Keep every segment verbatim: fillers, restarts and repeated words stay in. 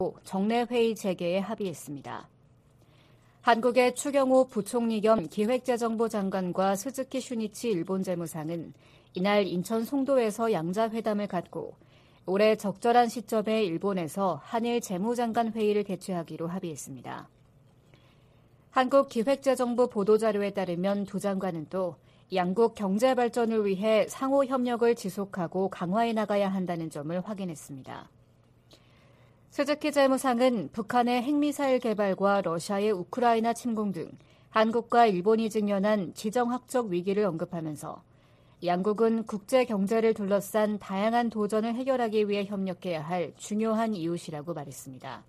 정례회의 재개에 합의했습니다. 한국의 추경호 부총리 겸 기획재정부 장관과 스즈키 슈니치 일본 재무상은 이날 인천 송도에서 양자회담을 갖고 올해 적절한 시점에 일본에서 한일 재무장관 회의를 개최하기로 합의했습니다. 한국 기획재정부 보도자료에 따르면 두 장관은 또 양국 경제 발전을 위해 상호 협력을 지속하고 강화해 나가야 한다는 점을 확인했습니다. 스즈키 재무상은 북한의 핵미사일 개발과 러시아의 우크라이나 침공 등 한국과 일본이 직면한 지정학적 위기를 언급하면서 양국은 국제 경제를 둘러싼 다양한 도전을 해결하기 위해 협력해야 할 중요한 이웃이라고 말했습니다.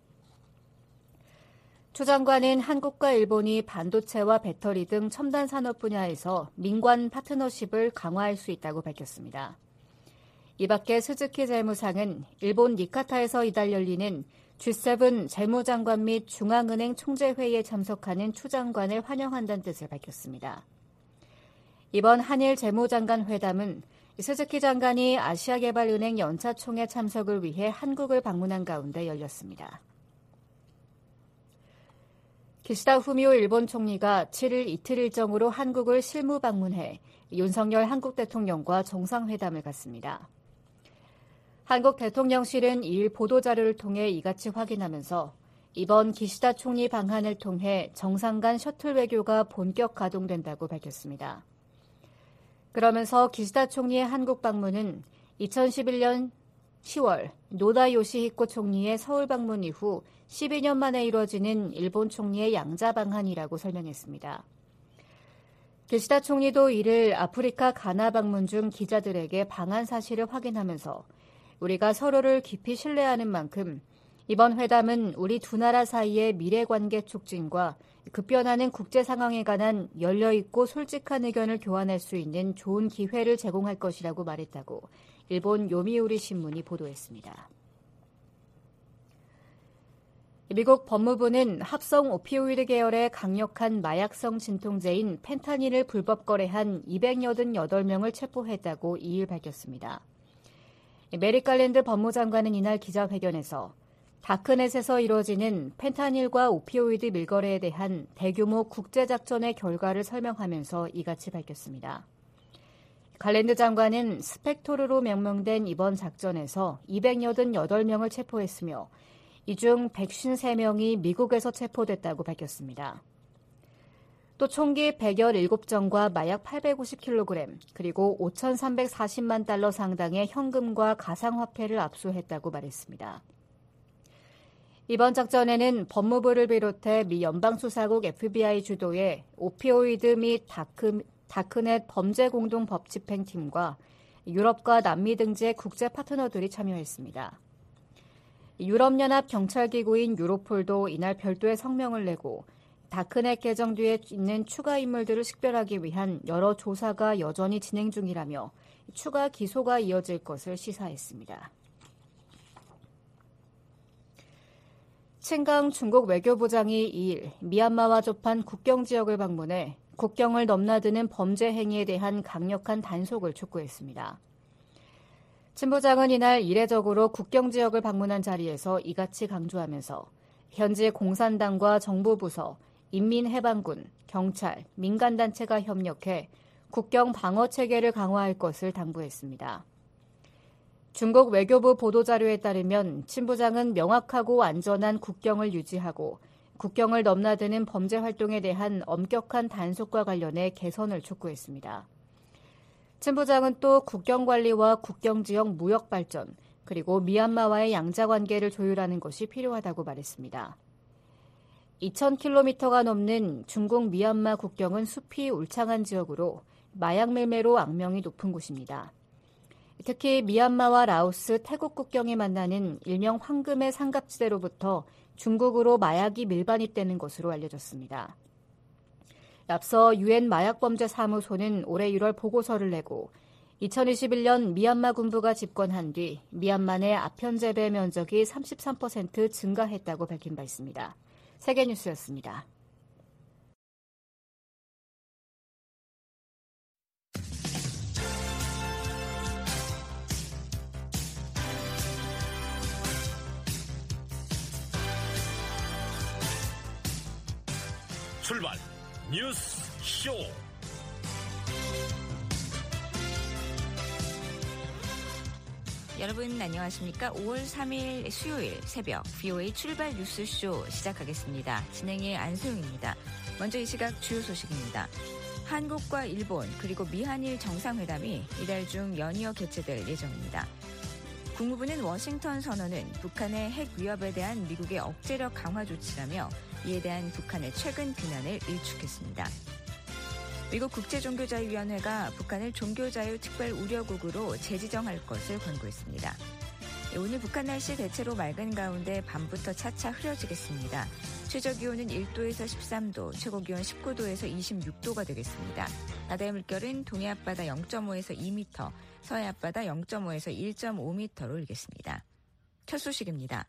추 장관은 한국과 일본이 반도체와 배터리 등 첨단 산업 분야에서 민관 파트너십을 강화할 수 있다고 밝혔습니다. 이 밖에 스즈키 재무상은 일본 니카타에서 이달 열리는 지 세븐 재무장관 및 중앙은행 총재회의에 참석하는 추 장관을 환영한다는 뜻을 밝혔습니다. 이번 한일 재무장관 회담은 스즈키 장관이 아시아개발은행 연차총회 참석을 위해 한국을 방문한 가운데 열렸습니다. 기시다 후미오 일본 총리가 칠 일 이틀 일정으로 한국을 실무 방문해 윤석열 한국 대통령과 정상회담을 갖습니다. 한국 대통령실은 이일 보도자료를 통해 이같이 확인하면서 이번 기시다 총리 방한을 통해 정상 간 셔틀 외교가 본격 가동된다고 밝혔습니다. 그러면서 기시다 총리의 한국 방문은 이천십일 년 시월 노다 요시히코 총리의 서울 방문 이후 십이 년 만에 이뤄지는 일본 총리의 양자 방한이라고 설명했습니다. 기시다 총리도 이를 아프리카 가나 방문 중 기자들에게 방한 사실을 확인하면서 우리가 서로를 깊이 신뢰하는 만큼 이번 회담은 우리 두 나라 사이의 미래관계 촉진과 급변하는 국제 상황에 관한 열려있고 솔직한 의견을 교환할 수 있는 좋은 기회를 제공할 것이라고 말했다고 일본 요미우리 신문이 보도했습니다. 미국 법무부는 합성 오피오이드 계열의 강력한 마약성 진통제인 펜타닐을 불법 거래한 이백팔십팔 명을 체포했다고 이일 밝혔습니다. 메릭 갈랜드 법무장관은 이날 기자회견에서 다크넷에서 이루어지는 펜타닐과 오피오이드 밀거래에 대한 대규모 국제작전의 결과를 설명하면서 이같이 밝혔습니다. 갈랜드 장관은 스펙토르로 명명된 이번 작전에서 이백팔십팔 명을 체포했으며 이 중 백오십삼 명이 미국에서 체포됐다고 밝혔습니다. 또 총기 백십칠 정과 마약 팔백오십 킬로그램 그리고 오천삼백사십만 달러 상당의 현금과 가상화폐를 압수했다고 말했습니다. 이번 작전에는 법무부를 비롯해 미 연방수사국 에프비아이 주도의 오피오이드 및 다크, 다크넷 범죄공동법집행팀과 유럽과 남미 등지의 국제 파트너들이 참여했습니다. 유럽연합 경찰기구인 유로폴도 이날 별도의 성명을 내고 다크넷 계정 뒤에 있는 추가 인물들을 식별하기 위한 여러 조사가 여전히 진행 중이라며 추가 기소가 이어질 것을 시사했습니다. 칭강 중국 외교부장이 이일 미얀마와 접한 국경 지역을 방문해 국경을 넘나드는 범죄 행위에 대한 강력한 단속을 촉구했습니다. 친 부장은 이날 이례적으로 국경 지역을 방문한 자리에서 이같이 강조하면서 현지 공산당과 정부부서, 인민해방군, 경찰, 민간단체가 협력해 국경 방어 체계를 강화할 것을 당부했습니다. 중국 외교부 보도자료에 따르면 친 부장은 명확하고 안전한 국경을 유지하고 국경을 넘나드는 범죄 활동에 대한 엄격한 단속과 관련해 개선을 촉구했습니다. 친 부장은 또 국경관리와 국경지역 무역 발전, 그리고 미얀마와의 양자관계를 조율하는 것이 필요하다고 말했습니다. 이천 킬로미터가 넘는 중국 미얀마 국경은 숲이 울창한 지역으로 마약 밀매로 악명이 높은 곳입니다. 특히 미얀마와 라오스, 태국 국경에 만나는 일명 황금의 삼각지대로부터 중국으로 마약이 밀반입되는 것으로 알려졌습니다. 앞서 유엔 마약범죄사무소는 올해 일월 보고서를 내고 이천이십일 년 미얀마 군부가 집권한 뒤 미얀마 내 아편 재배 면적이 삼십삼 퍼센트 증가했다고 밝힌 바 있습니다. 세계뉴스였습니다. 출발 뉴스 쇼. 여러분 안녕하십니까? 오월 삼일 수요일 새벽 브이오에이 출발 뉴스쇼 시작하겠습니다. 진행의 안소영입니다. 먼저 이 시각 주요 소식입니다. 한국과 일본 그리고 미한일 정상회담이 이달 중 연이어 개최될 예정입니다. 국무부는 워싱턴 선언은 북한의 핵 위협에 대한 미국의 억제력 강화 조치라며 이에 대한 북한의 최근 비난을 일축했습니다. 미국 국제종교자유위원회가 북한을 종교자유 특별 우려국으로 재지정할 것을 권고했습니다. 오늘 북한 날씨 대체로 맑은 가운데 밤부터 차차 흐려지겠습니다. 최저기온은 일 도에서 십삼 도, 최고기온 십구 도에서 이십육 도가 되겠습니다. 바다의 물결은 동해 앞바다 영 점 오에서 이 미터, 서해 앞바다 영 점 오에서 일 점 오 미터로 일겠습니다. 첫 소식입니다.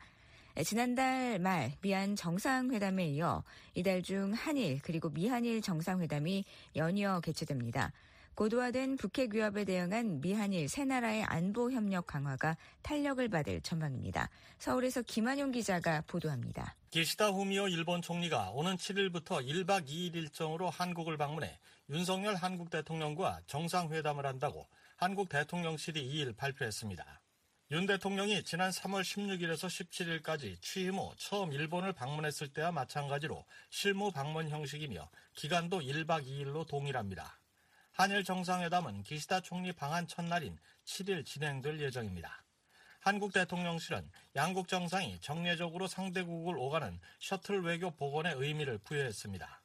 지난달 말 미한 정상회담에 이어 이달 중 한일 그리고 미한일 정상회담이 연이어 개최됩니다. 고도화된 북핵 위협에 대응한 미한일 세 나라의 안보 협력 강화가 탄력을 받을 전망입니다. 서울에서 김한용 기자가 보도합니다. 기시다 후미오 일본 총리가 오는 칠일부터 일 박 이 일 일정으로 한국을 방문해 윤석열 한국 대통령과 정상회담을 한다고 한국 대통령실이 이일 발표했습니다. 윤 대통령이 지난 삼월 십육일에서 십칠일까지 취임 후 처음 일본을 방문했을 때와 마찬가지로 실무 방문 형식이며 기간도 일 박 이 일로 동일합니다. 한일 정상회담은 기시다 총리 방한 첫날인 칠일 진행될 예정입니다. 한국 대통령실은 양국 정상이 정례적으로 상대국을 오가는 셔틀 외교 복원에 의미를 부여했습니다.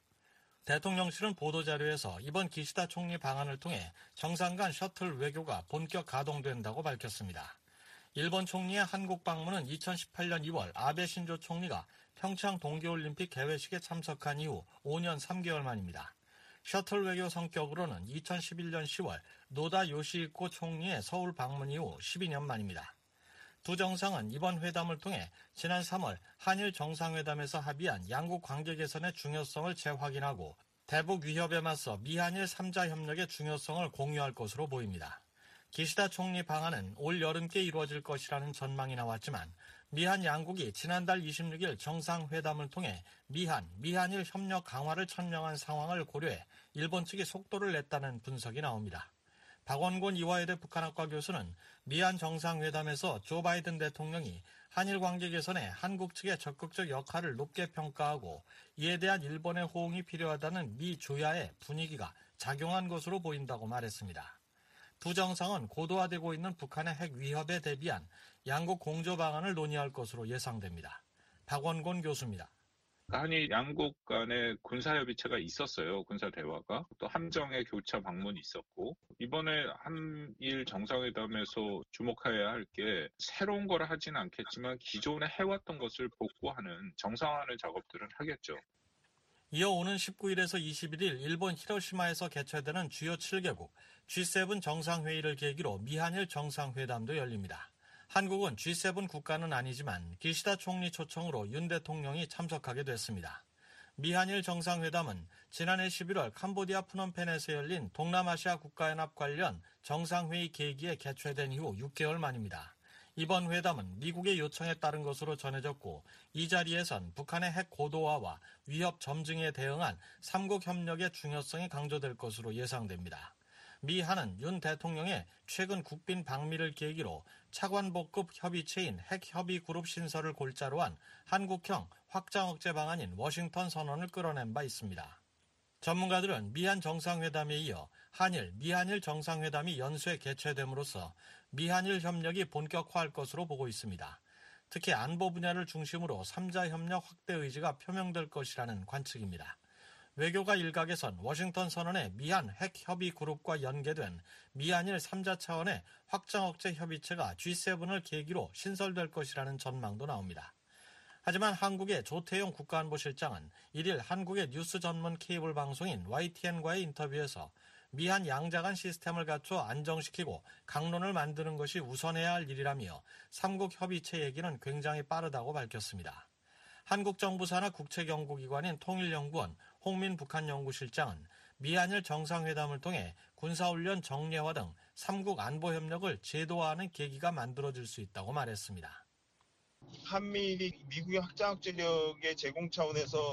대통령실은 보도자료에서 이번 기시다 총리 방한을 통해 정상 간 셔틀 외교가 본격 가동된다고 밝혔습니다. 일본 총리의 한국 방문은 이천십팔년 이월 아베 신조 총리가 평창 동계올림픽 개회식에 참석한 이후 오 년 삼 개월 만입니다. 셔틀 외교 성격으로는 이천십일년 시월 노다 요시히코 총리의 서울 방문 이후 십이 년 만입니다. 두 정상은 이번 회담을 통해 지난 삼월 한일 정상회담에서 합의한 양국 관계 개선의 중요성을 재확인하고 대북 위협에 맞서 미한일 삼자 협력의 중요성을 공유할 것으로 보입니다. 기시다 총리 방한은 올 여름께 이루어질 것이라는 전망이 나왔지만 미한 양국이 지난달 이십육일 정상회담을 통해 미한, 미한일 협력 강화를 천명한 상황을 고려해 일본 측이 속도를 냈다는 분석이 나옵니다. 박원곤 이화여대 북한학과 교수는 미한 정상회담에서 조 바이든 대통령이 한일 관계 개선에 한국 측의 적극적 역할을 높게 평가하고 이에 대한 일본의 호응이 필요하다는 미 주야의 분위기가 작용한 것으로 보인다고 말했습니다. 두 정상은 고도화되고 있는 북한의 핵 위협에 대비한 양국 공조 방안을 논의할 것으로 예상됩니다. 박원곤 교수입니다. 한일 양국 간의 군사협의체가 있었어요. 군사대화가. 또 함정의 교차 방문이 있었고 이번에 한일 정상회담에서 주목해야 할 게 새로운 걸 하지는 않겠지만 기존에 해왔던 것을 복구하는 정상화하는 작업들은 하겠죠. 이어 오는 십구일에서 이십일일 일본 히로시마에서 개최되는 주요 칠 개국 지 세븐 정상회의를 계기로 미한일 정상회담도 열립니다. 한국은 지 세븐 국가는 아니지만 기시다 총리 초청으로 윤 대통령이 참석하게 됐습니다. 미한일 정상회담은 지난해 십일월 캄보디아 프놈펜에서 열린 동남아시아 국가연합 관련 정상회의 계기에 개최된 이후 육 개월 만입니다. 이번 회담은 미국의 요청에 따른 것으로 전해졌고 이 자리에선 북한의 핵 고도화와 위협 점증에 대응한 삼국 협력의 중요성이 강조될 것으로 예상됩니다. 미한은 윤 대통령의 최근 국빈 방미를 계기로 차관복급 협의체인 핵협의그룹 신설을 골자로 한 한국형 확장 억제 방안인 워싱턴 선언을 끌어낸 바 있습니다. 전문가들은 미한 정상회담에 이어 한일, 미한일 정상회담이 연쇄 개최됨으로써 미한일 협력이 본격화할 것으로 보고 있습니다. 특히 안보 분야를 중심으로 삼자 협력 확대 의지가 표명될 것이라는 관측입니다. 외교가 일각에선 워싱턴 선언의 미한 핵협의 그룹과 연계된 미한일 삼자 차원의 확장 억제 협의체가 지 세븐을 계기로 신설될 것이라는 전망도 나옵니다. 하지만 한국의 조태용 국가안보실장은 일일 한국의 뉴스 전문 케이블 방송인 와이티엔과의 인터뷰에서 미한 양자 간 시스템을 갖춰 안정시키고 강론을 만드는 것이 우선해야 할 일이라며 삼국 협의체 얘기는 굉장히 빠르다고 밝혔습니다. 한국 정부 산하 국책연구기관인 통일연구원 홍민 북한연구실장은 미한일 정상회담을 통해 군사훈련 정례화 등 삼국 안보협력을 제도화하는 계기가 만들어질 수 있다고 말했습니다. 한미일이 미국의 확장 억제력의 제공 차원에서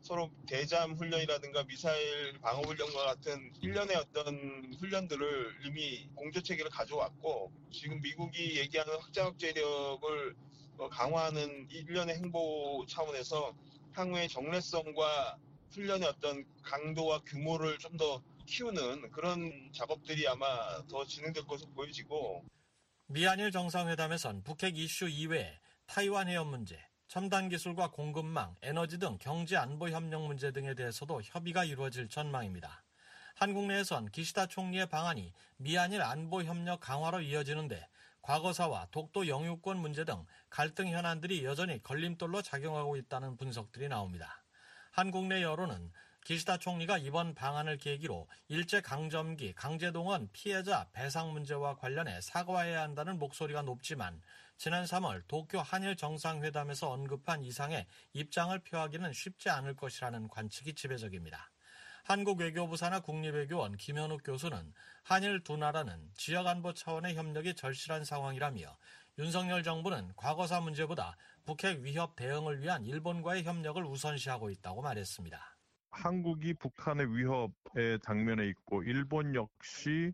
서로 대잠 훈련이라든가 미사일 방어 훈련과 같은 일련의 어떤 훈련들을 이미 공조 체계를 가져왔고, 지금 미국이 얘기하는 확장 억제력을 강화하는 일련의 행보 차원에서 향후의 정례성과 훈련의 어떤 강도와 규모를 좀 더 키우는 그런 작업들이 아마 더 진행될 것으로 보여지고, 미한일 정상회담에선 북핵 이슈 이외에 타이완 해협 문제, 첨단 기술과 공급망, 에너지 등 경제 안보 협력 문제 등에 대해서도 협의가 이루어질 전망입니다. 한국 내에선 기시다 총리의 방안이 미한일 안보 협력 강화로 이어지는데 과거사와 독도 영유권 문제 등 갈등 현안들이 여전히 걸림돌로 작용하고 있다는 분석들이 나옵니다. 한국 내 여론은 기시다 총리가 이번 방안을 계기로 일제강점기 강제동원 피해자 배상 문제와 관련해 사과해야 한다는 목소리가 높지만 지난 삼월 도쿄 한일 정상회담에서 언급한 이상의 입장을 표하기는 쉽지 않을 것이라는 관측이 지배적입니다. 한국 외교부 산하 국립외교원 김현욱 교수는 한일 두 나라는 지역안보 차원의 협력이 절실한 상황이라며 윤석열 정부는 과거사 문제보다 북핵 위협 대응을 위한 일본과의 협력을 우선시하고 있다고 말했습니다. 한국이 북한의 위협에 당면에 있고 일본 역시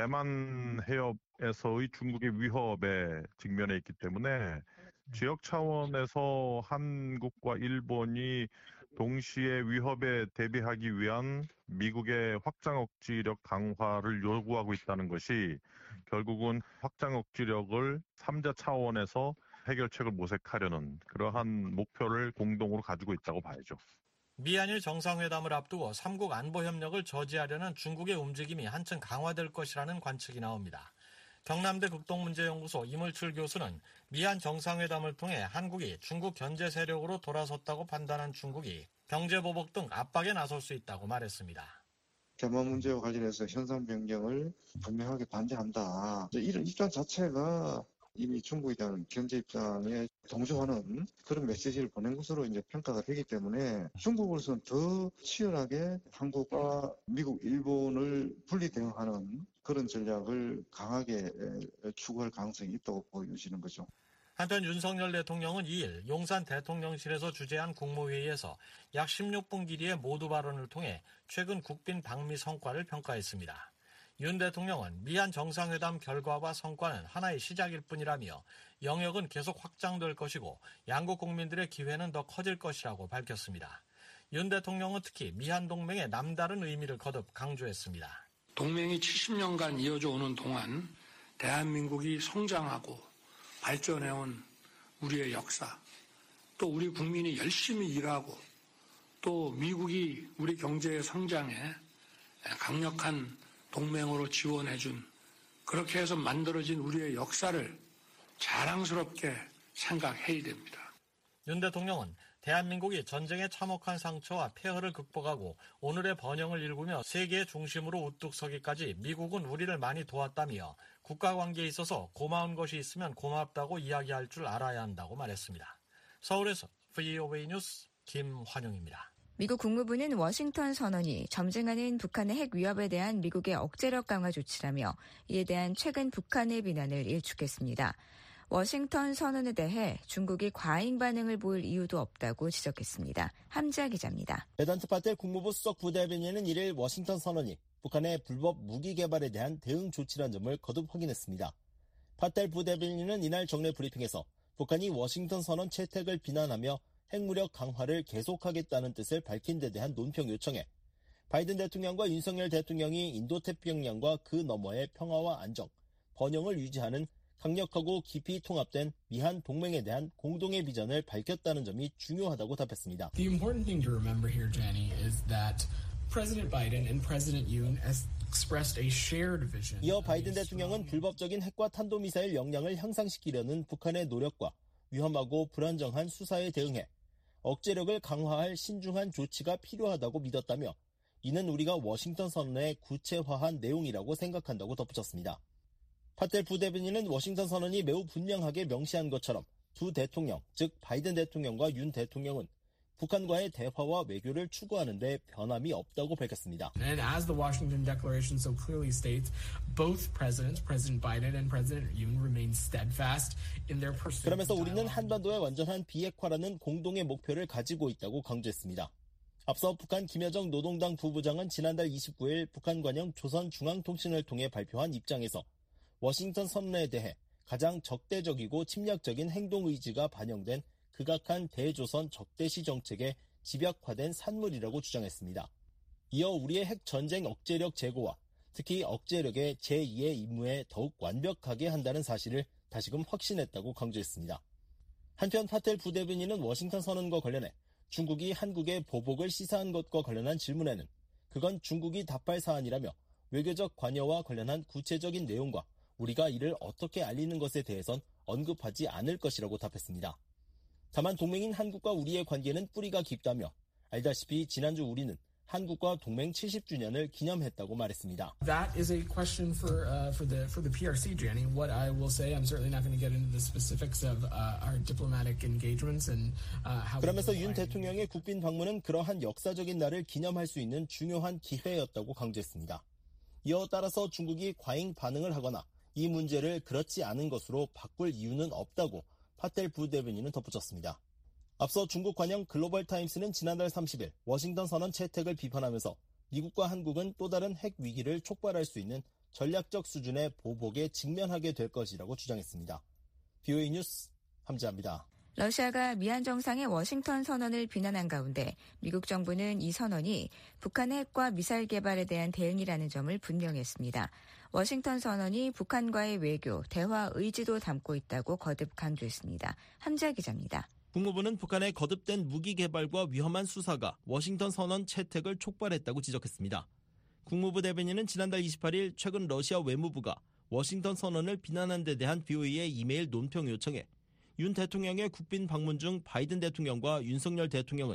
대만 해협에서의 중국의 위협에 직면해 있기 때문에 지역 차원에서 한국과 일본이 동시에 위협에 대비하기 위한 미국의 확장 억지력 강화를 요구하고 있다는 것이 결국은 확장 억지력을 삼자 차원에서 해결책을 모색하려는 그러한 목표를 공동으로 가지고 있다고 봐야죠. 미한일 정상회담을 앞두고 삼국 안보협력을 저지하려는 중국의 움직임이 한층 강화될 것이라는 관측이 나옵니다. 경남대 극동문제연구소 이물출 교수는 미한 정상회담을 통해 한국이 중국 견제 세력으로 돌아섰다고 판단한 중국이 경제보복 등 압박에 나설 수 있다고 말했습니다. 대만 문제와 관련해서 현상 변경을 분명하게 반대한다. 이런 입장 자체가 이미 중국에 대한 경제 입장에 동조하는 그런 메시지를 보낸 것으로 이제 평가가 되기 때문에 중국으로서는 더 치열하게 한국과 미국, 일본을 분리 대응하는 그런 전략을 강하게 추구할 가능성이 있다고 보여지는 거죠. 한편 윤석열 대통령은 이일 용산 대통령실에서 주재한 국무회의에서 약 십육 분 길이의 모두 발언을 통해 최근 국빈 방미 성과를 평가했습니다. 윤 대통령은 미한 정상회담 결과와 성과는 하나의 시작일 뿐이라며 영역은 계속 확장될 것이고 양국 국민들의 기회는 더 커질 것이라고 밝혔습니다. 윤 대통령은 특히 미한 동맹의 남다른 의미를 거듭 강조했습니다. 동맹이 칠십 년간 이어져 오는 동안 대한민국이 성장하고 발전해온 우리의 역사, 또 우리 국민이 열심히 일하고 또 미국이 우리 경제의 성장에 강력한 동맹으로 지원해준, 그렇게 해서 만들어진 우리의 역사를 자랑스럽게 생각해야 됩니다. 윤 대통령은 대한민국이 전쟁에 참혹한 상처와 폐허를 극복하고 오늘의 번영을 일구며 세계의 중심으로 우뚝 서기까지 미국은 우리를 많이 도왔다며 국가관계에 있어서 고마운 것이 있으면 고맙다고 이야기할 줄 알아야 한다고 말했습니다. 서울에서 브이오에이 뉴스 김환영입니다. 미국 국무부는 워싱턴 선언이 점증하는 북한의 핵 위협에 대한 미국의 억제력 강화 조치라며 이에 대한 최근 북한의 비난을 일축했습니다. 워싱턴 선언에 대해 중국이 과잉 반응을 보일 이유도 없다고 지적했습니다. 함자 기자입니다. 베단트 파텔 국무부 수석 부대변인은 이일 워싱턴 선언이 북한의 불법 무기 개발에 대한 대응 조치란 점을 거듭 확인했습니다. 파텔 부대변인은 이날 정례 브리핑에서 북한이 워싱턴 선언 채택을 비난하며 핵무력 강화를 계속하겠다는 뜻을 밝힌 데 대한 논평 요청에 바이든 대통령과 윤석열 대통령이 인도태평양과 그 너머의 평화와 안정, 번영을 유지하는 강력하고 깊이 통합된 미한 동맹에 대한 공동의 비전을 밝혔다는 점이 중요하다고 답했습니다. The important thing to remember here, Jenny, is that President Biden and President Yoon expressed a shared vision. 이어 바이든 대통령은 불법적인 핵과 탄도미사일 역량을 향상시키려는 북한의 노력과 위험하고 불안정한 수사에 대응해 억제력을 강화할 신중한 조치가 필요하다고 믿었다며 이는 우리가 워싱턴 선언에 구체화한 내용이라고 생각한다고 덧붙였습니다. 파텔 부대변인은 워싱턴 선언이 매우 분명하게 명시한 것처럼 두 대통령, 즉 바이든 대통령과 윤 대통령은 북한과의 대화와 외교를 추구하는 데 변함이 없다고 밝혔습니다. And as the Washington Declaration so clearly states, both presidents, President Biden and President Yoon, remain steadfast in their pursuit. 그러면서 우리는 한반도의 완전한 비핵화라는 공동의 목표를 가지고 있다고 강조했습니다. 앞서 북한 김여정 노동당 부부장은 지난달 이십구일 북한 관영 조선중앙통신을 통해 발표한 입장에서 워싱턴 선언에 대해 가장 적대적이고 침략적인 행동 의지가 반영된 극악한 대조선 적대시 정책의 집약화된 산물이라고 주장했습니다. 이어 우리의 핵 전쟁 억제력 제고와 특히 억제력의 제이의 임무에 더욱 완벽하게 한다는 사실을 다시금 확신했다고 강조했습니다. 한편 파텔 부대변인은 워싱턴 선언과 관련해 중국이 한국의 보복을 시사한 것과 관련한 질문에는 그건 중국이 답할 사안이라며 외교적 관여와 관련한 구체적인 내용과 우리가 이를 어떻게 알리는 것에 대해선 언급하지 않을 것이라고 답했습니다. 다만 동맹인 한국과 우리의 관계는 뿌리가 깊다며 알다시피 지난주 우리는 한국과 동맹 칠십 주년을 기념했다고 말했습니다. That is a question for uh, for the for the P R C, Jenny. What I will say, I'm certainly not going to get into the specifics of uh, our diplomatic engagements and uh, how. 그러면서 윤 대통령의 국빈 방문은 그러한 역사적인 날을 기념할 수 있는 중요한 기회였다고 강조했습니다. 이어 따라서 중국이 과잉 반응을 하거나 이 문제를 그렇지 않은 것으로 바꿀 이유는 없다고 파텔 부대변인은 덧붙였습니다. 앞서 중국 관영 글로벌타임스는 지난달 삼십일 워싱턴 선언 채택을 비판하면서 미국과 한국은 또 다른 핵 위기를 촉발할 수 있는 전략적 수준의 보복에 직면하게 될 것이라고 주장했습니다. 비오에이 뉴스 함지아입니다. 러시아가 미한 정상의 워싱턴 선언을 비난한 가운데 미국 정부는 이 선언이 북한의 핵과 미사일 개발에 대한 대응이라는 점을 분명히 했습니다. 워싱턴 선언이 북한과의 외교, 대화 의지도 담고 있다고 거듭 강조했습니다. 함지아 기자입니다. 국무부는 북한의 거듭된 무기 개발과 위험한 수사가 워싱턴 선언 채택을 촉발했다고 지적했습니다. 국무부 대변인은 지난달 이십팔일 최근 러시아 외무부가 워싱턴 선언을 비난한 데 대한 비오에이의 이메일 논평 요청에 윤 대통령의 국빈 방문 중 바이든 대통령과 윤석열 대통령은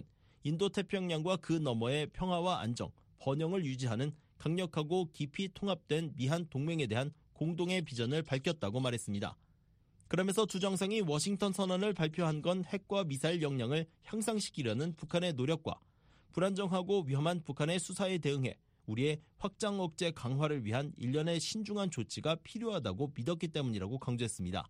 인도태평양과 그 너머의 평화와 안정, 번영을 유지하는 강력하고 깊이 통합된 미한 동맹에 대한 공동의 비전을 밝혔다고 말했습니다. 그러면서 두 정상이 워싱턴 선언을 발표한 건 핵과 미사일 역량을 향상시키려는 북한의 노력과 불안정하고 위험한 북한의 수사에 대응해 우리의 확장 억제 강화를 위한 일련의 신중한 조치가 필요하다고 믿었기 때문이라고 강조했습니다.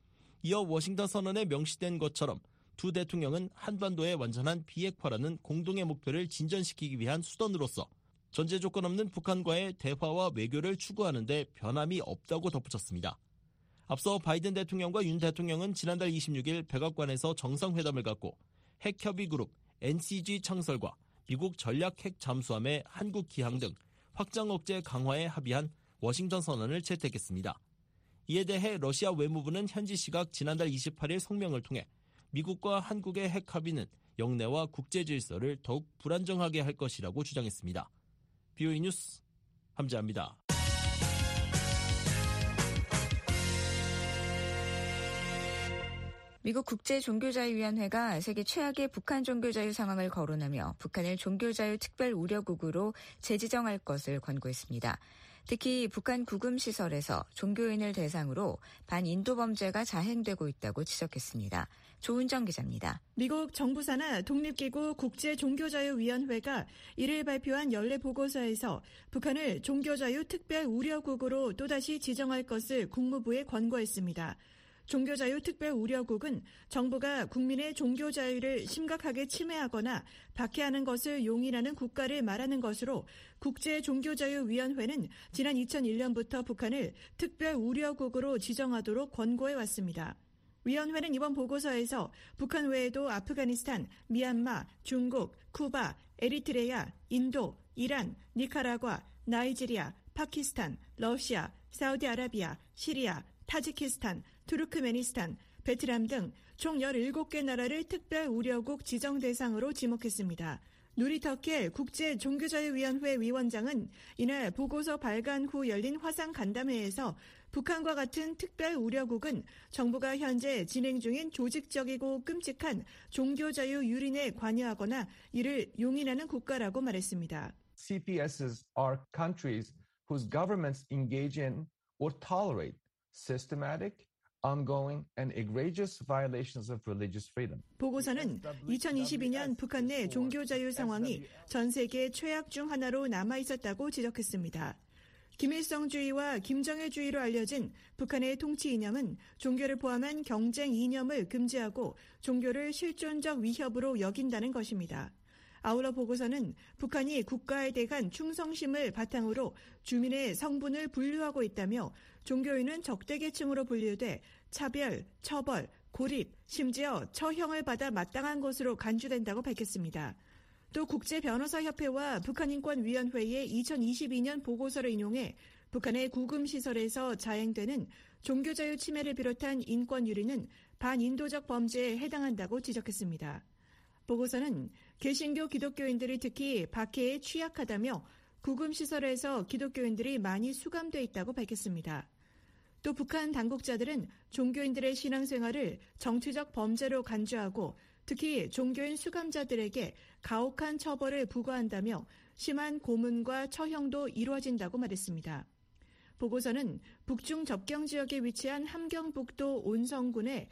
이어 워싱턴 선언에 명시된 것처럼 두 대통령은 한반도의 완전한 비핵화라는 공동의 목표를 진전시키기 위한 수단으로서 전제 조건 없는 북한과의 대화와 외교를 추구하는 데 변함이 없다고 덧붙였습니다. 앞서 바이든 대통령과 윤 대통령은 지난달 이십육일 백악관에서 정상회담을 갖고 핵협의그룹 엔씨지 창설과 미국 전략 핵 잠수함의 한국 기항 등 확장 억제 강화에 합의한 워싱턴 선언을 채택했습니다. 이에 대해 러시아 외무부는 현지 시각 지난달 이십팔일 성명을 통해 미국과 한국의 핵 합의는 영내와 국제 질서를 더욱 불안정하게 할 것이라고 주장했습니다. 비오에이 뉴스 함지아입니다. 미국 국제종교자유위원회가 세계 최악의 북한 종교자유 상황을 거론하며 북한을 종교자유 특별 우려국으로 재지정할 것을 권고했습니다. 특히 북한 구금시설에서 종교인을 대상으로 반인도 범죄가 자행되고 있다고 지적했습니다. 조은정 기자입니다. 미국 정부 산하 독립기구 국제종교자유위원회가 이를 발표한 연례 보고서에서 북한을 종교자유 특별 우려국으로 또다시 지정할 것을 국무부에 권고했습니다. 종교자유 특별 우려국은 정부가 국민의 종교자유를 심각하게 침해하거나 박해하는 것을 용인하는 국가를 말하는 것으로 국제종교자유위원회는 지난 이천일년부터 북한을 특별 우려국으로 지정하도록 권고해왔습니다. 위원회는 이번 보고서에서 북한 외에도 아프가니스탄, 미얀마, 중국, 쿠바, 에리트레아, 인도, 이란, 니카라과, 나이지리아, 파키스탄, 러시아, 사우디아라비아, 시리아, 타지키스탄, 투르크메니스탄, 베트남 등 총 열일곱 개 나라를 특별 우려국 지정 대상으로 지목했습니다. 누리 터켈 국제종교자유위원회 위원장은 이날 보고서 발간 후 열린 화상 간담회에서 북한과 같은 특별 우려국은 정부가 현재 진행 중인 조직적이고 끔찍한 종교자유 유린에 관여하거나 이를 용인하는 국가라고 말했습니다. 씨피에스's are countries whose governments engage in or tolerate systematic, ongoing and egregious violations of religious freedom. 보고서는 이천이십이년 북한 내 종교자유 상황이 전 세계 최악 중 하나로 남아 있었다고 지적했습니다. 김일성주의와 김정일주의로 알려진 북한의 통치 이념은 종교를 포함한 경쟁 이념을 금지하고 종교를 실존적 위협으로 여긴다는 것입니다. 아울러 보고서는 북한이 국가에 대한 충성심을 바탕으로 주민의 성분을 분류하고 있다며 종교인은 적대계층으로 분류돼 차별, 처벌, 고립, 심지어 처형을 받아 마땅한 것으로 간주된다고 밝혔습니다. 또 국제변호사협회와 북한인권위원회의 이천이십이 년 보고서를 인용해 북한의 구금시설에서 자행되는 종교자유 침해를 비롯한 인권유린은 반인도적 범죄에 해당한다고 지적했습니다. 보고서는 개신교 기독교인들이 특히 박해에 취약하다며 구금시설에서 기독교인들이 많이 수감돼 있다고 밝혔습니다. 또 북한 당국자들은 종교인들의 신앙생활을 정치적 범죄로 간주하고 특히 종교인 수감자들에게 가혹한 처벌을 부과한다며 심한 고문과 처형도 이루어진다고 말했습니다. 보고서는 북중 접경 지역에 위치한 함경북도 온성군의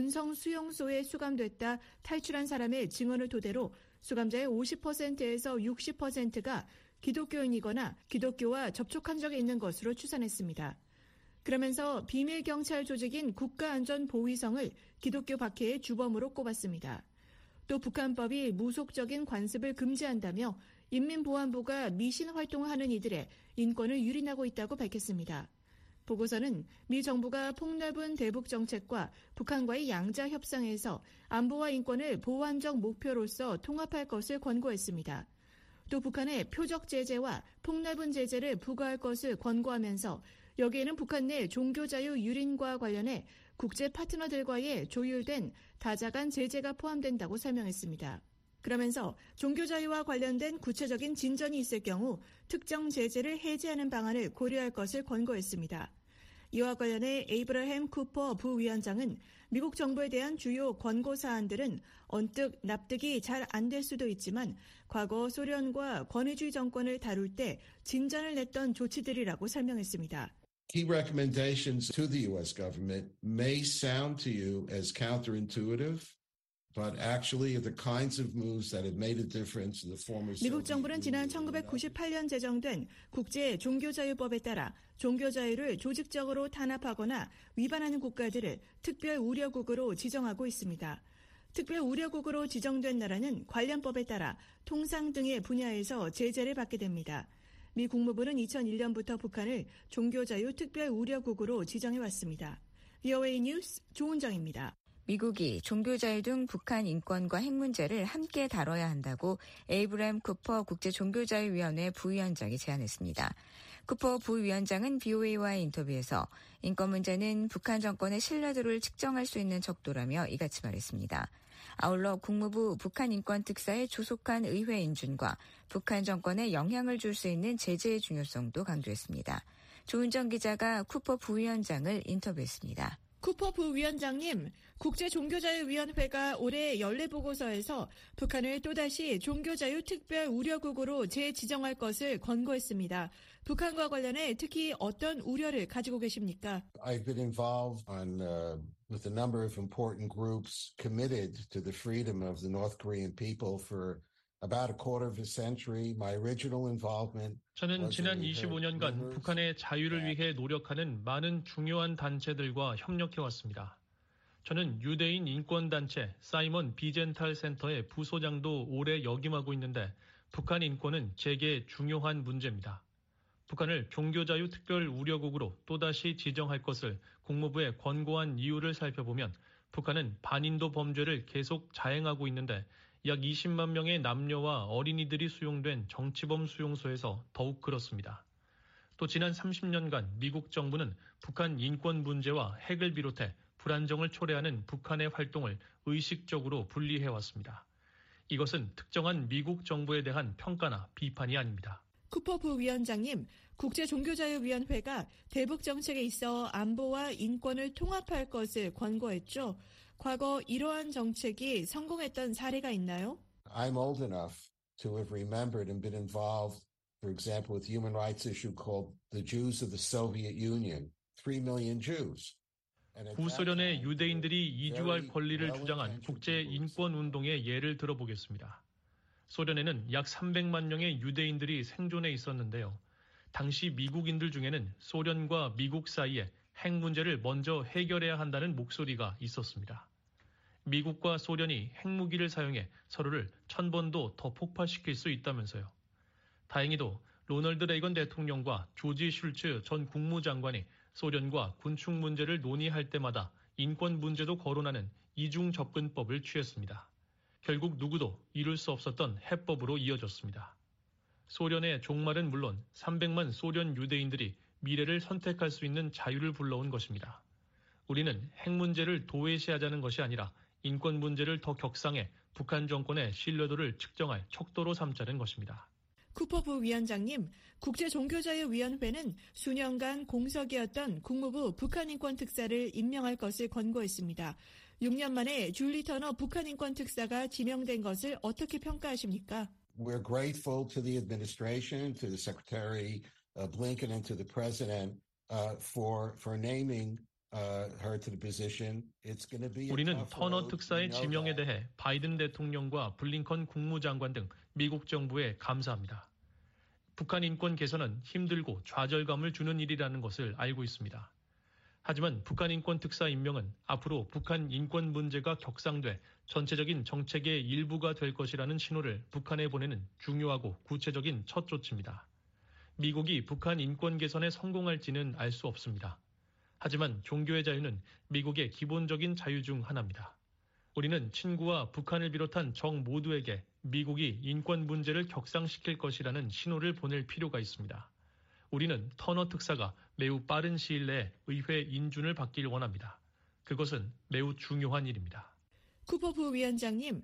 온성수용소에 수감됐다 탈출한 사람의 증언을 토대로 수감자의 오십 퍼센트에서 육십 퍼센트가 기독교인이거나 기독교와 접촉한 적이 있는 것으로 추산했습니다. 그러면서 비밀경찰 조직인 국가안전보위성을 기독교 박해의 주범으로 꼽았습니다. 또 북한법이 무속적인 관습을 금지한다며 인민보안부가 미신 활동을 하는 이들의 인권을 유린하고 있다고 밝혔습니다. 보고서는 미 정부가 폭넓은 대북 정책과 북한과의 양자 협상에서 안보와 인권을 보완적 목표로서 통합할 것을 권고했습니다. 또 북한의 표적 제재와 폭넓은 제재를 부과할 것을 권고하면서 여기에는 북한 내 종교자유 유린과 관련해 국제 파트너들과의 조율된 다자간 제재가 포함된다고 설명했습니다. 그러면서 종교자유와 관련된 구체적인 진전이 있을 경우 특정 제재를 해제하는 방안을 고려할 것을 권고했습니다. 이와 관련해 에이브러햄 쿠퍼 부위원장은 미국 정부에 대한 주요 권고 사안들은 언뜻 납득이 잘 안 될 수도 있지만 과거 소련과 권위주의 정권을 다룰 때 진전을 냈던 조치들이라고 설명했습니다. Key recommendations to the U S government may sound to you as counterintuitive. But actually, the kinds of moves that have made a difference in the former 미국 정부는 지난 천구백구십팔 년 제정된 국제 종교자유법에 따라 종교자유를 조직적으로 탄압하거나 위반하는 국가들을 특별 우려국으로 지정하고 있습니다. 특별 우려국으로 지정된 나라는 관련 법에 따라 통상 등의 분야에서 제재를 받게 됩니다. 미 국무부는 이천일 년부터 북한을 종교자유 특별 우려국으로 지정해왔습니다. 브이오에이 뉴스 조은정입니다. 미국이 종교자유 등 북한 인권과 핵 문제를 함께 다뤄야 한다고 에이브러햄 쿠퍼 국제종교자유위원회 부위원장이 제안했습니다. 쿠퍼 부위원장은 브이오에이와의 인터뷰에서 인권 문제는 북한 정권의 신뢰도를 측정할 수 있는 척도라며 이같이 말했습니다. 아울러 국무부 북한인권특사의 조속한 의회 인준과 북한 정권에 영향을 줄 수 있는 제재의 중요성도 강조했습니다. 조은정 기자가 쿠퍼 부위원장을 인터뷰했습니다. 쿠퍼 부위원장님, 국제종교자유위원회가 올해 연례보고서에서 북한을 또다시 종교자유 특별 우려국으로 재지정할 것을 권고했습니다. 북한과 관련해 특히 어떤 우려를 가지고 계십니까? I've been involved on, uh, with a number of important groups committed to the freedom of the North Korean people for about a quarter of a century. My original involvement 저는 지난 이십오 년간 북한의 자유를 위해 노력하는 많은 중요한 단체들과 협력해왔습니다. 저는 유대인 인권단체 사이먼 비젠탈 센터의 부소장도 오래 역임하고 있는데 북한 인권은 제게 중요한 문제입니다. 북한을 종교자유 특별 우려국으로 또다시 지정할 것을 국무부에 권고한 이유를 살펴보면 북한은 반인도 범죄를 계속 자행하고 있는데 약 이십만 명의 남녀와 어린이들이 수용된 정치범 수용소에서 더욱 그렇습니다. 또 지난 삼십 년간 미국 정부는 북한 인권 문제와 핵을 비롯해 불안정을 초래하는 북한의 활동을 의식적으로 분리해왔습니다. 이것은 특정한 미국 정부에 대한 평가나 비판이 아닙니다. 쿠퍼 부위원장님, 국제종교자유위원회가 대북 정책에 있어 안보와 인권을 통합할 것을 권고했죠. 과거 이러한 정책이 성공했던 사례가 있나요? I'm old enough to have remembered and been involved, for example, with a human rights issue called the Jews of the Soviet Union, three million Jews. 구소련의 유대인들이 이주할 권리를 주장한 국제 인권 운동의 예를 들어보겠습니다. 소련에는 약 삼백만 명의 유대인들이 생존해 있었는데요. 당시 미국인들 중에는 소련과 미국 사이에 핵 문제를 먼저 해결해야 한다는 목소리가 있었습니다. 미국과 소련이 핵무기를 사용해 서로를 천 번도 더 폭파시킬 수 있다면서요. 다행히도 로널드 레이건 대통령과 조지 슐츠 전 국무장관이 소련과 군축 문제를 논의할 때마다 인권 문제도 거론하는 이중 접근법을 취했습니다. 결국 누구도 이룰 수 없었던 해법으로 이어졌습니다. 소련의 종말은 물론 삼백만 소련 유대인들이 미래를 선택할 수 있는 자유를 불러온 것입니다. 우리는 핵 문제를 도외시하자는 것이 아니라 인권 문제를 더 격상해 북한 정권의 신뢰도를 측정할 척도로 삼자는 것입니다. 쿠퍼 부위원장님, 국제종교자유위원회는 수년간 공석이었던 국무부 북한인권특사를 임명할 것을 권고했습니다. 육 년 만에 줄리 터너 북한인권특사가 지명된 것을 어떻게 평가하십니까? We're grateful to the administration, to the Secretary uh, Blinken, and to the President uh, for for naming uh, her to the position. It's going to be. 우리는 터너 특사의 지명에 대해 바이든 대통령과 블링컨 국무장관 등 미국 정부에 감사합니다. 북한 인권 개선은 힘들고 좌절감을 주는 일이라는 것을 알고 있습니다. 하지만 북한 인권 특사 임명은 앞으로 북한 인권 문제가 격상돼 전체적인 정책의 일부가 될 것이라는 신호를 북한에 보내는 중요하고 구체적인 첫 조치입니다. 미국이 북한 인권 개선에 성공할지는 알 수 없습니다. 하지만 종교의 자유는 미국의 기본적인 자유 중 하나입니다. 우리는 친구와 북한을 비롯한 적 모두에게 미국이 인권 문제를 격상시킬 것이라는 신호를 보낼 필요가 있습니다. 우리는 터너 특사가 매우 빠른 시일 내에 의회 인준을 받길 원합니다. 그것은 매우 중요한 일입니다. 쿠퍼 부위원장님,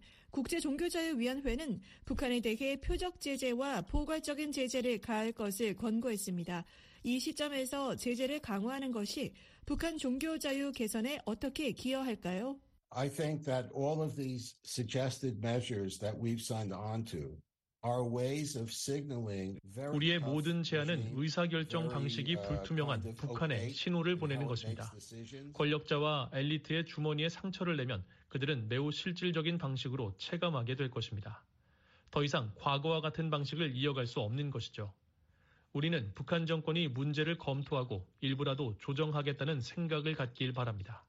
국제종교자유위원회는 북한에 대해 표적 제재와 포괄적인 제재를 가할 것을 권고했습니다. 이 시점에서 제재를 강화하는 것이 북한 종교자유 개선에 어떻게 기여할까요? I think that all of these suggested measures that we've signed on to are ways of signaling very 우리의 모든 제안은 의사결정 방식이 불투명한 북한에 신호를 보내는 것입니다. 권력자와 엘리트의 주머니에 상처를 내면 그들은 매우 실질적인 방식으로 체감하게 될 것입니다. 더 이상 과거와 같은 방식을 이어갈 수 없는 것이죠. 우리는 북한 정권이 문제를 검토하고 일부라도 조정하겠다는 생각을 갖길 바랍니다.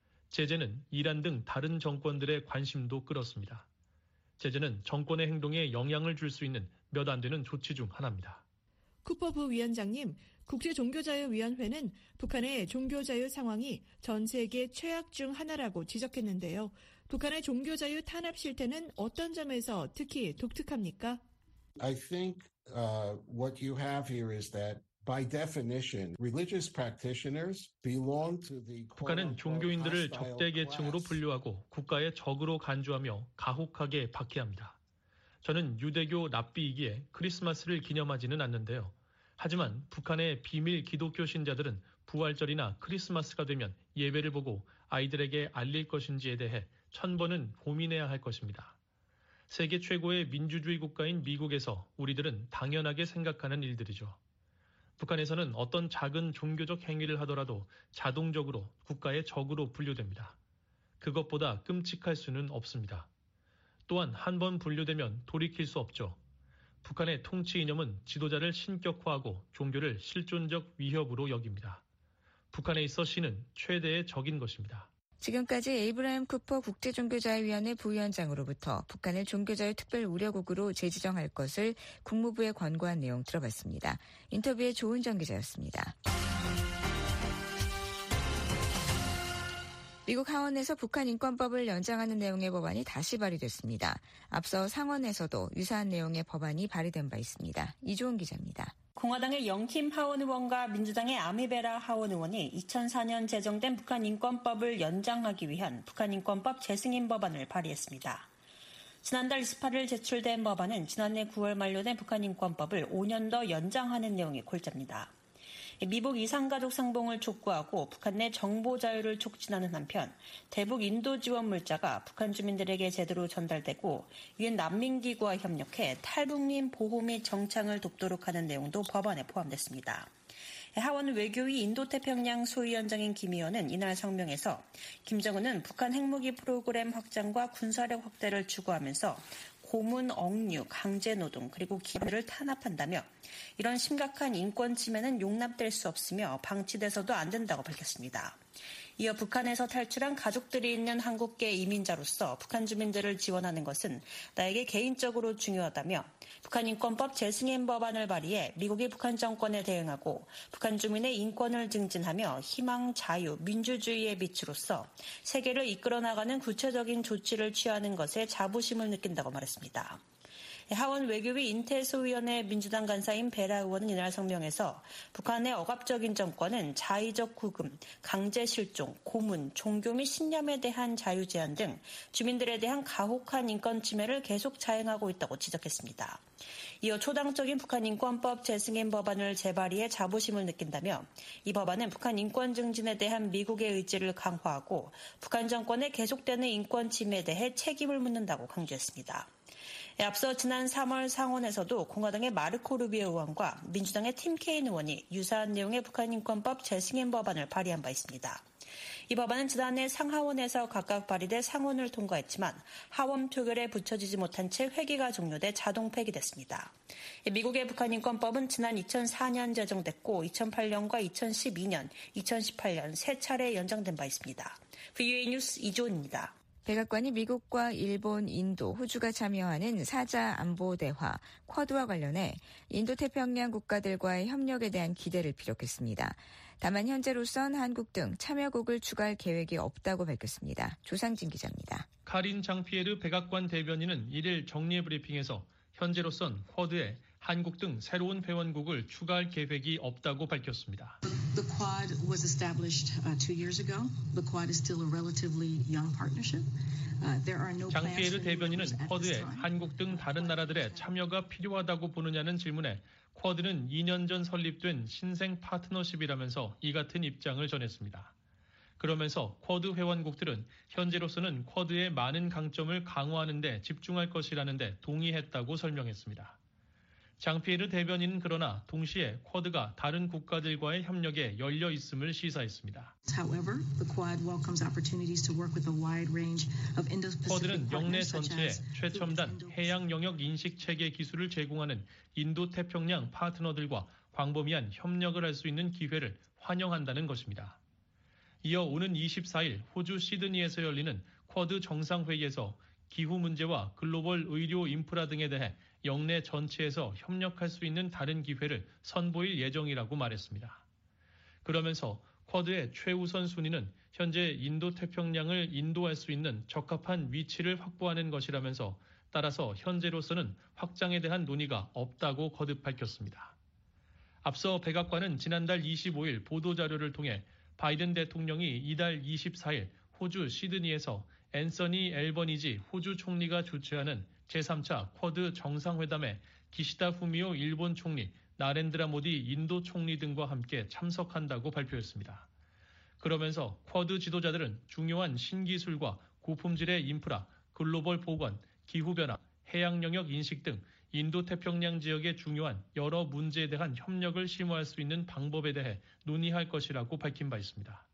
제재는 이란 등 다른 정권들의 관심도 끌었습니다. 제재는 정권의 행동에 영향을 줄 수 있는 몇 안 되는 조치 중 하나입니다. 쿠퍼 부위원장님, 국제종교자유위원회는 북한의 종교자유 상황이 전 세계 최악 중 하나라고 지적했는데요. 북한의 종교자유 탄압 실태는 어떤 점에서 특히 독특합니까? I think uh, what you have here is that by definition, religious practitioners belong to the 북한은 종교인들을 적대 계층으로 분류하고 국가의 적으로 간주하며 가혹하게 박해합니다. 저는 유대교 랍비이기에 크리스마스를 기념하지는 않는데요. 하지만 북한의 비밀 기독교 신자들은 부활절이나 크리스마스가 되면 예배를 보고 아이들에게 알릴 것인지에 대해 천 번은 고민해야 할 것입니다. 세계 최고의 민주주의 국가인 미국에서 우리들은 당연하게 생각하는 일들이죠. 북한에서는 어떤 작은 종교적 행위를 하더라도 자동적으로 국가의 적으로 분류됩니다. 그것보다 끔찍할 수는 없습니다. 또한 한 번 분류되면 돌이킬 수 없죠. 북한의 통치 이념은 지도자를 신격화하고 종교를 실존적 위협으로 여깁니다. 북한에 있어 신은 최대의 적인 것입니다. 지금까지 에이브라임 쿠퍼 국제종교자유위원회 부위원장으로부터 북한을 종교자유 특별우려국으로 재지정할 것을 국무부에 권고한 내용 들어봤습니다. 인터뷰의 조은정 기자였습니다. 미국 하원에서 북한 인권법을 연장하는 내용의 법안이 다시 발의됐습니다. 앞서 상원에서도 유사한 내용의 법안이 발의된 바 있습니다. 이조은 기자입니다. 공화당의 영킴 하원 의원과 민주당의 아미베라 하원 의원이 이천사 년 제정된 북한 인권법을 연장하기 위한 북한 인권법 재승인 법안을 발의했습니다. 지난달 이십팔 일 제출된 법안은 지난해 구월 만료된 북한 인권법을 오 년 더 연장하는 내용이 골자입니다. 미북 이산가족 상봉을 촉구하고 북한 내 정보 자유를 촉진하는 한편 대북 인도 지원 물자가 북한 주민들에게 제대로 전달되고 유엔 난민기구와 협력해 탈북민 보호 및 정착을 돕도록 하는 내용도 법안에 포함됐습니다. 하원 외교위 인도태평양 소위원장인 김 의원은 이날 성명에서 김정은은 북한 핵무기 프로그램 확장과 군사력 확대를 추구하면서 고문, 억류, 강제노동 그리고 기업을 탄압한다며 이런 심각한 인권 침해는 용납될 수 없으며 방치돼서도 안 된다고 밝혔습니다. 이어 북한에서 탈출한 가족들이 있는 한국계 이민자로서 북한 주민들을 지원하는 것은 나에게 개인적으로 중요하다며 북한 인권법 재승인 법안을 발의해 미국이 북한 정권에 대응하고 북한 주민의 인권을 증진하며 희망, 자유, 민주주의의 빛으로서 세계를 이끌어 나가는 구체적인 조치를 취하는 것에 자부심을 느낀다고 말했습니다. 하원 외교위 인태소위원회 민주당 간사인 베라 의원은 이날 성명에서 북한의 억압적인 정권은 자의적 구금, 강제 실종, 고문, 종교 및 신념에 대한 자유 제한 등 주민들에 대한 가혹한 인권 침해를 계속 자행하고 있다고 지적했습니다. 이어 초당적인 북한 인권법 재승인 법안을 재발의해 자부심을 느낀다며 이 법안은 북한 인권 증진에 대한 미국의 의지를 강화하고 북한 정권의 계속되는 인권 침해에 대해 책임을 묻는다고 강조했습니다. 앞서 지난 삼월 상원에서도 공화당의 마르코 루비오 의원과 민주당의 팀 케인 의원이 유사한 내용의 북한 인권법 재승인 법안을 발의한 바 있습니다. 이 법안은 지난해 상하원에서 각각 발의돼 상원을 통과했지만 하원 표결에 붙여지지 못한 채 회기가 종료돼 자동 폐기됐습니다. 미국의 북한 인권법은 지난 이천사 년 제정됐고 이천팔 년과 이천십이 년, 이천십팔 년 세 차례 연장된 바 있습니다. 브이오에이 뉴스 이조은입니다. 백악관이 미국과 일본, 인도, 호주가 참여하는 사자 안보 대화 쿼드와 관련해 인도태평양 국가들과의 협력에 대한 기대를 피력했습니다. 다만 현재로선 한국 등 참여국을 추가할 계획이 없다고 밝혔습니다. 조상진 기자입니다. 카린 장피에르 백악관 대변인은 일일 정례 브리핑에서 현재로선 쿼드에 한국 등 새로운 회원국을 추가할 계획이 없다고 밝혔습니다. The Quad was established uh, two years ago. The Quad is still a relatively young partnership. Uh, there are no 장피에르 대변인은 쿼드에 한국 등 다른 나라들의 참여가 필요하다고 보느냐는 질문에 쿼드는 이 년 전 설립된 신생 파트너십이라면서 이 같은 입장을 전했습니다. 그러면서 쿼드 회원국들은 현재로서는 쿼드의 많은 강점을 강화하는 데 집중할 것이라는 데 동의했다고 설명했습니다. 장피에르 대변인은 그러나 동시에 쿼드가 다른 국가들과의 협력에 열려 있음을 시사했습니다. However, the Quad welcomes opportunities to work with a wide range of Indo-Pacific 쿼드는 영내 partners such 전체에 as 최첨단 해양 영역 인식 체계 기술을 제공하는 인도 태평양 파트너들과 광범위한 협력을 할 수 있는 기회를 환영한다는 것입니다. 이어 오는 이십사 일 호주 시드니에서 열리는 쿼드 정상회의에서 기후 문제와 글로벌 의료 인프라 등에 대해 영내 전체에서 협력할 수 있는 다른 기회를 선보일 예정이라고 말했습니다. 그러면서 쿼드의 최우선 순위는 현재 인도 태평양을 인도할 수 있는 적합한 위치를 확보하는 것이라면서 따라서 현재로서는 확장에 대한 논의가 없다고 거듭 밝혔습니다. 앞서 백악관은 지난달 이십오 일 보도자료를 통해 바이든 대통령이 이달 이십사 일 호주 시드니에서 앤서니 앨버니지 호주 총리가 주최하는 제삼 차 쿼드 정상회담에 기시다 후미오 일본 총리, 나렌드라 모디 인도 총리 등과 함께 참석한다고 발표했습니다. 그러면서 쿼드 지도자들은 중요한 신기술과 고품질의 인프라, 글로벌 보건, 기후변화, 해양 영역 인식 등 인도 태평양 지역의 중요한 여러 문제에 대한 협력을 심화할 수 있는 방법에 대해 논의할 것이라고 밝힌 바 있습니다.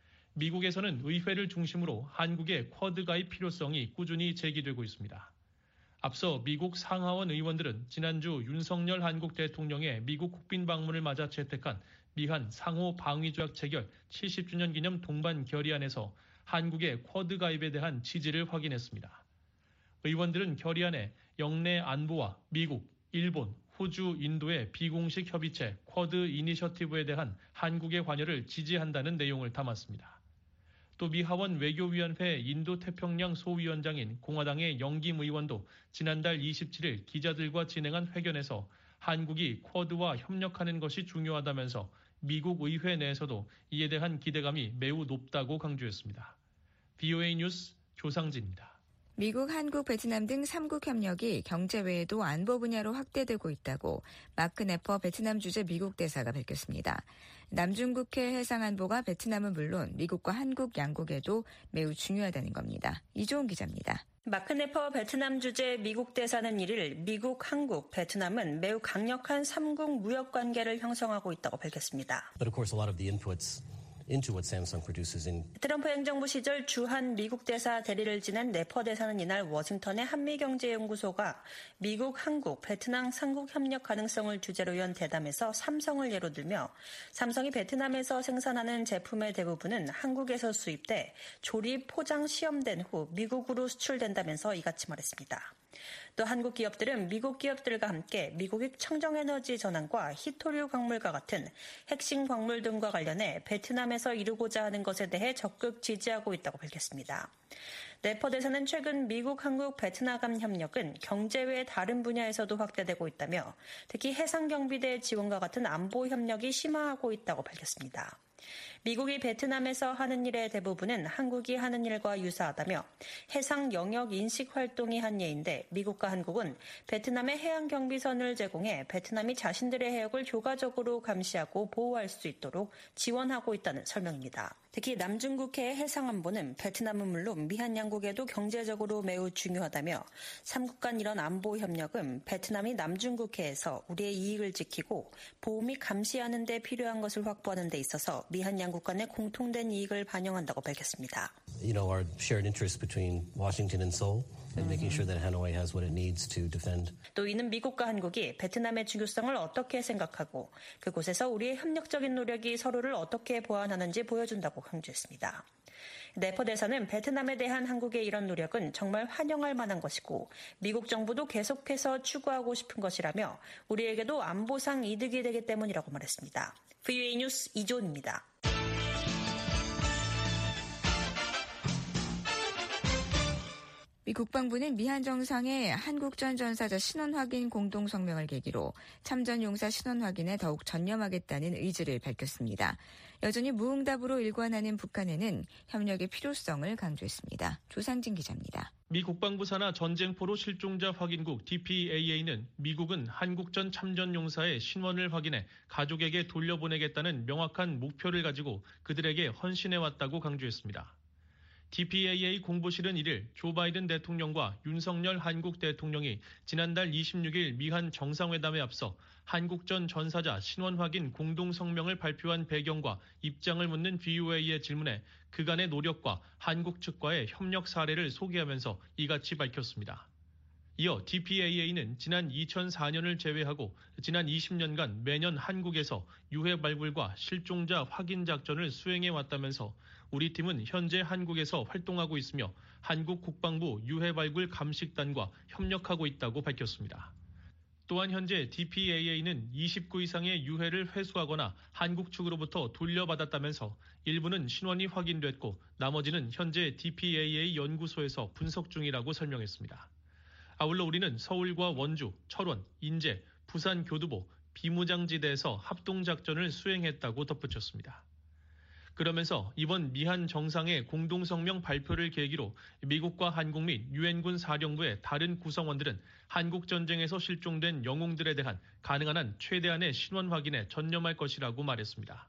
미국에서는 의회를 중심으로 한국의 쿼드 가입 필요성이 꾸준히 제기되고 있습니다. 앞서 미국 상하원 의원들은 지난주 윤석열 한국 대통령의 미국 국빈 방문을 맞아 채택한 미한 상호 방위조약 체결 칠십 주년 기념 동반 결의안에서 한국의 쿼드 가입에 대한 지지를 확인했습니다. 의원들은 결의안에 영내 안보와 미국, 일본, 호주, 인도의 비공식 협의체 쿼드 이니셔티브에 대한 한국의 관여를 지지한다는 내용을 담았습니다. 또 미 하원 외교위원회 인도태평양 소위원장인 공화당의 영김 의원도 지난달 이십칠 일 기자들과 진행한 회견에서 한국이 쿼드와 협력하는 것이 중요하다면서 미국 의회 내에서도 이에 대한 기대감이 매우 높다고 강조했습니다. 브이오에이 뉴스 조상진입니다. 미국, 한국, 베트남 등 삼국 협력이 경제 외에도 안보 분야로 확대되고 있다고 마크 네퍼 베트남 주재 미국 대사가 밝혔습니다. 남중국해 해상안보가 베트남은 물론 미국과 한국 양국에도 매우 중요하다는 겁니다. 이조은 기자입니다. 마크 네퍼 베트남 주재 미국 대사는 일일 미국, 한국, 베트남은 매우 강력한 삼국 무역 관계를 형성하고 있다고 밝혔습니다. But of course a lot of the inputs into what Samsung produces in. 트럼프 행정부 시절 주한 미국 대사 대리를 지낸 네퍼 대사는 이날 워싱턴의 한미경제연구소가 미국, 한국, 베트남 삼국 협력 가능성을 주제로 연 대담에서 삼성을 예로 들며 삼성이 베트남에서 생산하는 제품의 대부분은 한국에서 수입돼 조립, 포장, 시험된 후 미국으로 수출된다면서 이같이 말했습니다. 또 한국 기업들은 미국 기업들과 함께 미국의 청정에너지 전환과 히토류 광물과 같은 핵심 광물 등과 관련해 베트남에서 이루고자 하는 것에 대해 적극 지지하고 있다고 밝혔습니다. 네퍼 대사는 최근 미국, 한국, 베트남 간 협력은 경제 외 다른 분야에서도 확대되고 있다며 특히 해상경비대 지원과 같은 안보 협력이 심화하고 있다고 밝혔습니다. 미국이 베트남에서 하는 일의 대부분은 한국이 하는 일과 유사하다며 해상 영역 인식 활동이 한 예인데 미국과 한국은 베트남의 해양 경비선을 제공해 베트남이 자신들의 해역을 효과적으로 감시하고 보호할 수 있도록 지원하고 있다는 설명입니다. 특히 남중국해의 해상안보는 베트남은 물론 미한 양국에도 경제적으로 매우 중요하다며 삼국 간 이런 안보 협력은 베트남이 남중국해에서 우리의 이익을 지키고 보호 및 감시하는 데 필요한 것을 확보하는 데 있어서 미한 양국 간의 공통된 이익을 반영한다고 밝혔습니다. You know, our shared interest between Washington and Seoul and making sure that Hanoi has what it needs to defend. 또 이는 미국과 한국이 베트남의 중요성을 어떻게 생각하고 그곳에서 우리의 협력적인 노력이 서로를 어떻게 보완하는지 보여준다고 강조했습니다. 네퍼 대사는 베트남에 대한 한국의 이런 노력은 정말 환영할 만한 것이고 미국 정부도 계속해서 추구하고 싶은 것이라며 우리에게도 안보상 이득이 되기 때문이라고 말했습니다. 브이오에이 뉴스 이조은입니다. 미 국방부는 미한 정상의 한국전 전사자 신원 확인 공동 성명을 계기로 참전 용사 신원 확인에 더욱 전념하겠다는 의지를 밝혔습니다. 여전히 무응답으로 일관하는 북한에는 협력의 필요성을 강조했습니다. 조상진 기자입니다. 미 국방부 산하 전쟁포로 실종자 확인국 디피에이에이는 미국은 한국전 참전 용사의 신원을 확인해 가족에게 돌려보내겠다는 명확한 목표를 가지고 그들에게 헌신해왔다고 강조했습니다. 디피에이에이 공보실은 이일 조 바이든 대통령과 윤석열 한국 대통령이 지난달 이십육일 미한 정상회담에 앞서 한국전 전사자 신원 확인 공동성명을 발표한 배경과 입장을 묻는 브이오에이의 질문에 그간의 노력과 한국 측과의 협력 사례를 소개하면서 이같이 밝혔습니다. 이어 디피에이에이는 지난 이천사년을 제외하고 지난 이십 년간 매년 한국에서 유해 발굴과 실종자 확인 작전을 수행해왔다면서 우리 팀은 현재 한국에서 활동하고 있으며 한국 국방부 유해 발굴 감식단과 협력하고 있다고 밝혔습니다. 또한 현재 디피에이에이는 이십구 이상의 유해를 회수하거나 한국 측으로부터 돌려받았다면서 일부는 신원이 확인됐고 나머지는 현재 디피에이에이 연구소에서 분석 중이라고 설명했습니다. 아울러 우리는 서울과 원주, 철원, 인제, 부산 교두보, 비무장지대에서 합동작전을 수행했다고 덧붙였습니다. 그러면서 이번 미한 정상의 공동성명 발표를 계기로 미국과 한국 및 유엔군 사령부의 다른 구성원들은 한국 전쟁에서 실종된 영웅들에 대한 가능한 한 최대한의 신원 확인에 전념할 것이라고 말했습니다.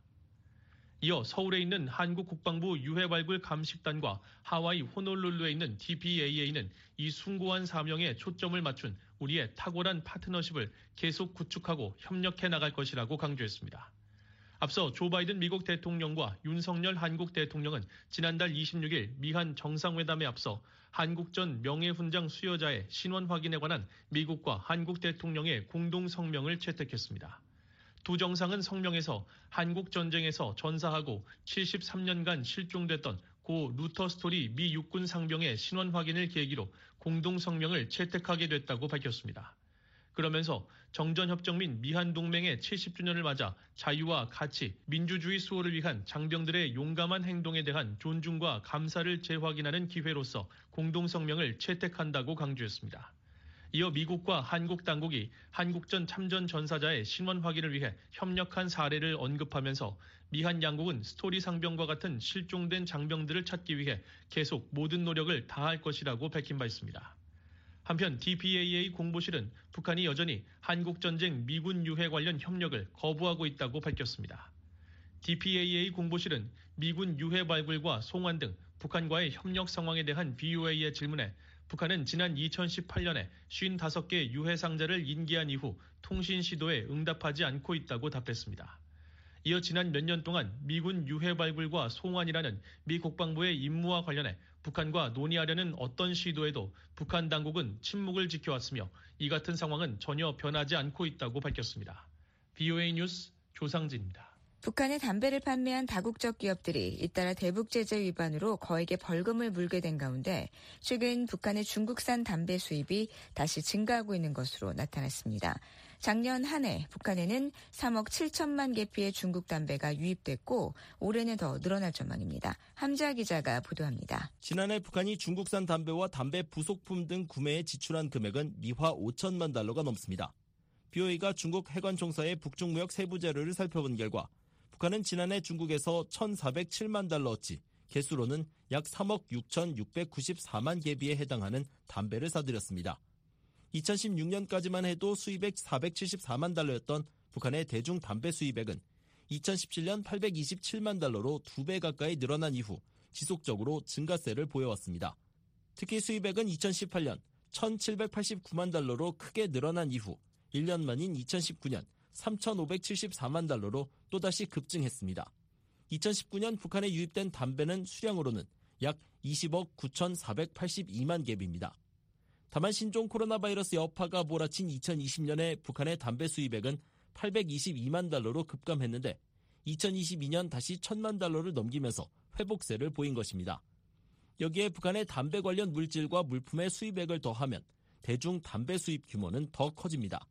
이어 서울에 있는 한국 국방부 유해 발굴 감식단과 하와이 호놀룰루에 있는 디피에이에이는 이 숭고한 사명에 초점을 맞춘 우리의 탁월한 파트너십을 계속 구축하고 협력해 나갈 것이라고 강조했습니다. 앞서 조 바이든 미국 대통령과 윤석열 한국 대통령은 지난달 이십육일 미한 정상회담에 앞서 한국전 명예훈장 수여자의 신원 확인에 관한 미국과 한국 대통령의 공동 성명을 채택했습니다. 두 정상은 성명에서 한국 전쟁에서 전사하고 칠십삼 년간 실종됐던 고 루터 스토리 미 육군 상병의 신원 확인을 계기로 공동 성명을 채택하게 됐다고 밝혔습니다. 그러면서 정전협정 및 미한동맹의 칠십 주년을 맞아 자유와 가치, 민주주의 수호를 위한 장병들의 용감한 행동에 대한 존중과 감사를 재확인하는 기회로서 공동성명을 채택한다고 강조했습니다. 이어 미국과 한국 당국이 한국전 참전 전사자의 신원 확인을 위해 협력한 사례를 언급하면서 미한 양국은 스토리 상병과 같은 실종된 장병들을 찾기 위해 계속 모든 노력을 다할 것이라고 밝힌 바 있습니다. 한편 디피에이에이 공보실은 북한이 여전히 한국전쟁 미군 유해 관련 협력을 거부하고 있다고 밝혔습니다. 디피에이에이 공보실은 미군 유해 발굴과 송환 등 북한과의 협력 상황에 대한 브이오에이의 질문에 북한은 지난 이천십팔 년에 오십오 개 유해 상자를 인계한 이후 통신 시도에 응답하지 않고 있다고 답했습니다. 이어 지난 몇 년 동안 미군 유해 발굴과 송환이라는 미 국방부의 임무와 관련해 북한과 논의하려는 어떤 시도에도 북한 당국은 침묵을 지켜왔으며 이 같은 상황은 전혀 변하지 않고 있다고 밝혔습니다. 브이오에이 뉴스 조상진입니다. 북한에 담배를 판매한 다국적 기업들이 잇따라 대북 제재 위반으로 거액의 벌금을 물게 된 가운데 최근 북한의 중국산 담배 수입이 다시 증가하고 있는 것으로 나타났습니다. 작년 한 해 북한에는 삼억 칠천만 개피의 중국 담배가 유입됐고 올해는 더 늘어날 전망입니다. 함자 기자가 보도합니다. 지난해 북한이 중국산 담배와 담배 부속품 등 구매에 지출한 금액은 미화 오천만 달러가 넘습니다. 브이오에이가 중국 해관총사의 북중무역 세부 자료를 살펴본 결과 북한은 지난해 중국에서 천사백칠만 달러어치, 개수로는 약 삼억 육천육백구십사만 개비에 해당하는 담배를 사들였습니다. 이천십육 년까지만 해도 수입액 사백칠십사만 달러였던 북한의 대중 담배 수입액은 이천십칠 년 팔백이십칠만 달러로 두 배 가까이 늘어난 이후 지속적으로 증가세를 보여왔습니다. 특히 수입액은 이천십팔 년 천칠백팔십구만 달러로 크게 늘어난 이후 일 년 만인 이천십구 년 삼천오백칠십사만 달러로 또다시 급증했습니다. 이천십구 년 북한에 유입된 담배는 수량으로는 약 이십억 구천사백팔십이만 개비입니다. 다만 신종 코로나 바이러스 여파가 몰아친 이천이십 년에 북한의 담배 수입액은 팔백이십이만 달러로 급감했는데 이천이십이 년 다시 천만 달러를 넘기면서 회복세를 보인 것입니다. 여기에 북한의 담배 관련 물질과 물품의 수입액을 더하면 대중 담배 수입 규모는 더 커집니다.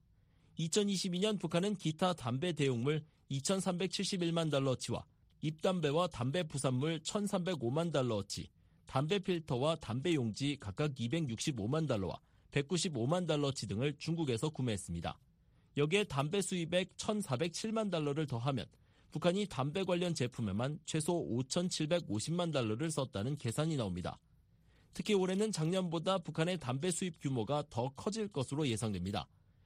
이천이십이 년 북한은 기타 담배 대용물 이천삼백칠십일만 달러어치와 입담배와 담배 부산물 천삼백오만 달러어치, 담배 필터와 담배 용지 각각 이백육십오만 달러와 백구십오만 달러어치 등을 중국에서 구매했습니다. 여기에 담배 수입액 천사백칠만 달러를 더하면 북한이 담배 관련 제품에만 최소 오천칠백오십만 달러를 썼다는 계산이 나옵니다. 특히 올해는 작년보다 북한의 담배 수입 규모가 더 커질 것으로 예상됩니다.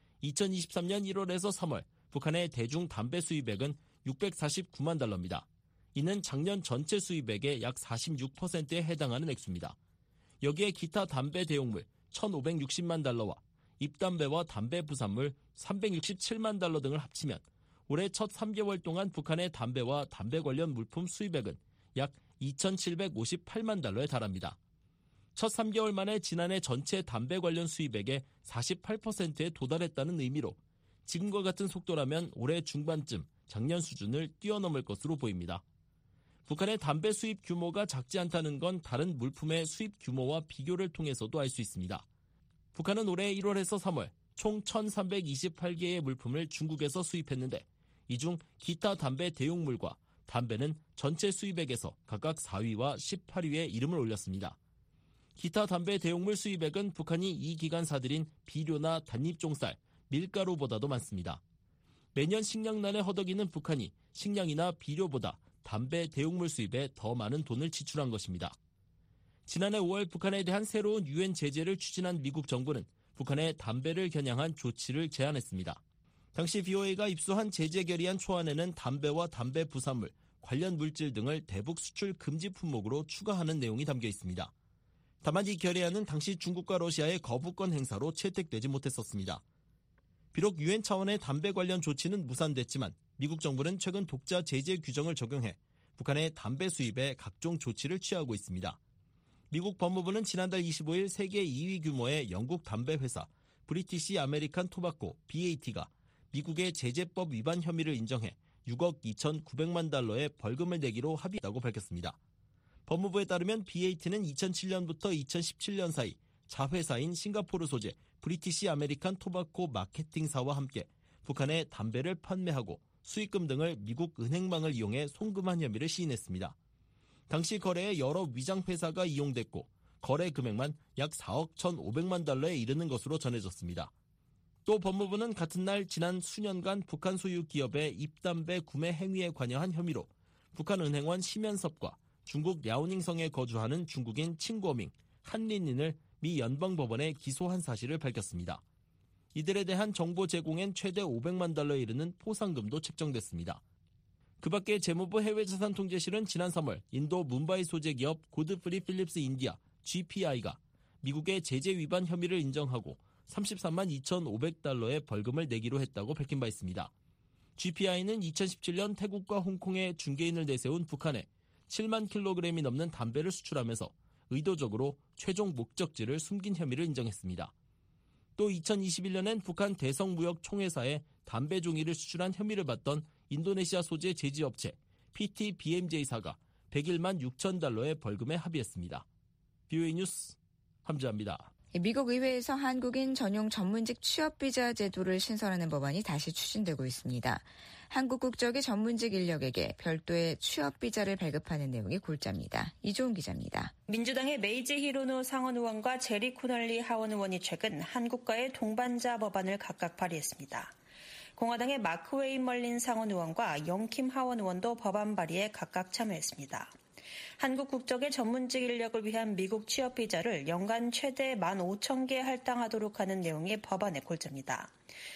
이천이십삼 년 일월에서 삼월 북한의 대중 담배 수입액은 육백사십구만 달러입니다. 이는 작년 전체 수입액의 약 사십육 퍼센트에 해당하는 액수입니다. 여기에 기타 담배 대용물 천오백육십만 달러와 입담배와 담배 부산물 삼백육십칠만 달러 등을 합치면 올해 첫 삼 개월 동안 북한의 담배와 담배 관련 물품 수입액은 약 이천칠백오십팔만 달러에 달합니다. 첫 삼 개월 만에 지난해 전체 담배 관련 수입액의 사십팔 퍼센트에 도달했다는 의미로 지금과 같은 속도라면 올해 중반쯤 작년 수준을 뛰어넘을 것으로 보입니다. 북한의 담배 수입 규모가 작지 않다는 건 다른 물품의 수입 규모와 비교를 통해서도 알 수 있습니다. 북한은 올해 일월에서 삼월 총 천삼백이십팔 개의 물품을 중국에서 수입했는데 이 중 기타 담배 대용물과 담배는 전체 수입액에서 각각 사 위와 십팔 위에 이름을 올렸습니다. 기타 담배 대용물 수입액은 북한이 이 기간 사들인 비료나 단잎종쌀, 밀가루보다도 많습니다. 매년 식량난에 허덕이는 북한이 식량이나 비료보다 담배 대용물 수입에 더 많은 돈을 지출한 것입니다. 지난해 오월 북한에 대한 새로운 유엔 제재를 추진한 미국 정부는 북한의 담배를 겨냥한 조치를 제안했습니다. 당시 브이오에이가 입수한 제재 결의안 초안에는 담배와 담배 부산물, 관련 물질 등을 대북 수출 금지 품목으로 추가하는 내용이 담겨 있습니다. 다만 이 결의안은 당시 중국과 러시아의 거부권 행사로 채택되지 못했었습니다. 비록 유엔 차원의 담배 관련 조치는 무산됐지만 미국 정부는 최근 독자 제재 규정을 적용해 북한의 담배 수입에 각종 조치를 취하고 있습니다. 미국 법무부는 지난달 이십오일 세계 이 위 규모의 영국 담배 회사 브리티시 아메리칸 토바코 비에이티가 미국의 제재법 위반 혐의를 인정해 육억 이천구백만 달러의 벌금을 내기로 합의했다고 밝혔습니다. 법무부에 따르면 비에이티는 이천칠 년부터 이천십칠 년 사이 자회사인 싱가포르 소재 브리티시 아메리칸 토바코 마케팅사와 함께 북한에 담배를 판매하고 수익금 등을 미국 은행망을 이용해 송금한 혐의를 시인했습니다. 당시 거래에 여러 위장회사가 이용됐고 거래 금액만 약 사억 천오백만 달러에 이르는 것으로 전해졌습니다. 또 법무부는 같은 날 지난 수년간 북한 소유 기업의 입담배 구매 행위에 관여한 혐의로 북한 은행원 심연섭과 중국 랴오닝성에 거주하는 중국인 칭고밍, 한린인을 미 연방법원에 기소한 사실을 밝혔습니다. 이들에 대한 정보 제공엔 최대 오백만 달러에 이르는 포상금도 책정됐습니다. 그 밖에 재무부 해외자산통제실은 지난 삼월 인도 뭄바이 소재 기업 고드프리 필립스 인디아 지피아이가 미국의 제재 위반 혐의를 인정하고 삼십삼만 이천오백 달러의 벌금을 내기로 했다고 밝힌 바 있습니다. 지피아이는 이천십칠 년 태국과 홍콩에 중개인을 내세운 북한에 칠만 킬로그램이 넘는 담배를 수출하면서 의도적으로 최종 목적지를 숨긴 혐의를 인정했습니다. 또 이천이십일 년엔 북한 대성무역총회사에 담배 종이를 수출한 혐의를 받던 인도네시아 소재 제지업체 피티비엠제이사가 백일만 육천 달러의 벌금에 합의했습니다. 비오에이 뉴스 함지아입니다. 미국 의회에서 한국인 전용 전문직 취업비자 제도를 신설하는 법안이 다시 추진되고 있습니다. 한국 국적의 전문직 인력에게 별도의 취업비자를 발급하는 내용이 골자입니다. 이종훈 기자입니다. 민주당의 메이지 히로노 상원 의원과 제리 코널리 하원 의원이 최근 한국과의 동반자 법안을 각각 발의했습니다. 공화당의 마크 웨인 멀린 상원 의원과 영킴 하원 의원도 법안 발의에 각각 참여했습니다. 한국 국적의 전문직 인력을 위한 미국 취업 비자를 연간 최대 만 오천 개 할당하도록 하는 내용이 법안의 골자입니다.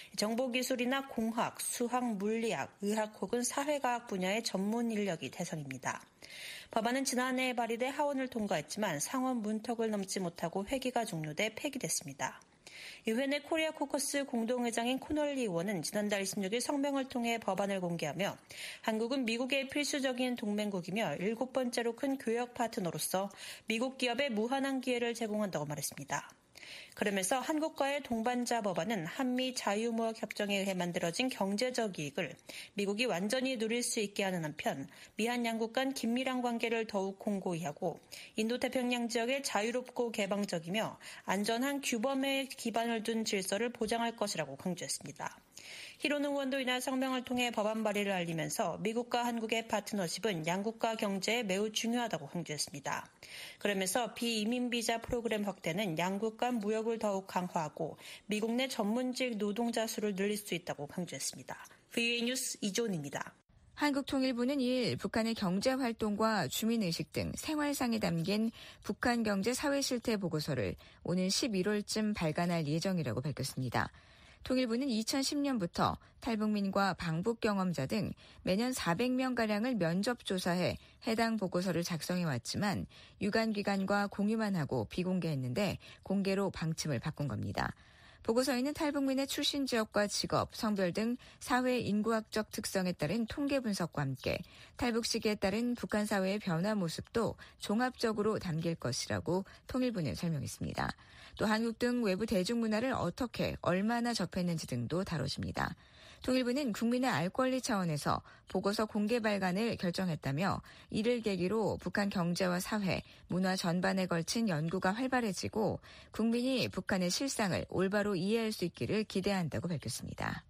정보기술이나 공학, 수학, 물리학, 의학 혹은 사회과학 분야의 전문 인력이 대상입니다. 법안은 지난해 발의돼 하원을 통과했지만 상원 문턱을 넘지 못하고 회기가 종료돼 폐기됐습니다. 의회 내 코리아 코커스 공동회장인 코널리 의원은 지난달 이십육 일 성명을 통해 법안을 공개하며 한국은 미국의 필수적인 동맹국이며 일곱 번째로 큰 교역 파트너로서 미국 기업에 무한한 기회를 제공한다고 말했습니다. 그러면서 한국과의 동반자 법안은 한미 자유무역협정에 의해 만들어진 경제적 이익을 미국이 완전히 누릴 수 있게 하는 한편 미한 양국 간 긴밀한 관계를 더욱 공고히 하고 인도태평양 지역의 자유롭고 개방적이며 안전한 규범에 기반을 둔 질서를 보장할 것이라고 강조했습니다. 히로노 의원도 이날 성명을 통해 법안 발의를 알리면서 미국과 한국의 파트너십은 양국가 경제에 매우 중요하다고 강조했습니다. 그러면서 비이민 비자 프로그램 확대는 양국 간 무역을 더욱 강화하고 미국 내 전문직 노동자 수를 늘릴 수 있다고 강조했습니다. 비오에이 뉴스 이존입니다. 한국통일부는 이일 북한의 경제활동과 주민의식 등 생활상에 담긴 북한 경제 사회실태 보고서를 오는 십일월쯤 발간할 예정이라고 밝혔습니다. 통일부는 이천십 년부터 탈북민과 방북 경험자 등 매년 사백 명가량을 면접조사해 해당 보고서를 작성해왔지만 유관기관과 공유만 하고 비공개했는데 공개로 방침을 바꾼 겁니다. 보고서에는 탈북민의 출신 지역과 직업, 성별 등 사회 인구학적 특성에 따른 통계 분석과 함께 탈북 시기에 따른 북한 사회의 변화 모습도 종합적으로 담길 것이라고 통일부는 설명했습니다. 또 한국 등 외부 대중문화를 어떻게 얼마나 접했는지 등도 다뤄집니다. 통일부는 국민의 알 권리 차원에서 보고서 공개 발간을 결정했다며 이를 계기로 북한 경제와 사회, 문화 전반에 걸친 연구가 활발해지고 국민이 북한의 실상을 올바로 이해할 수 있기를 기대한다고 밝혔습니다.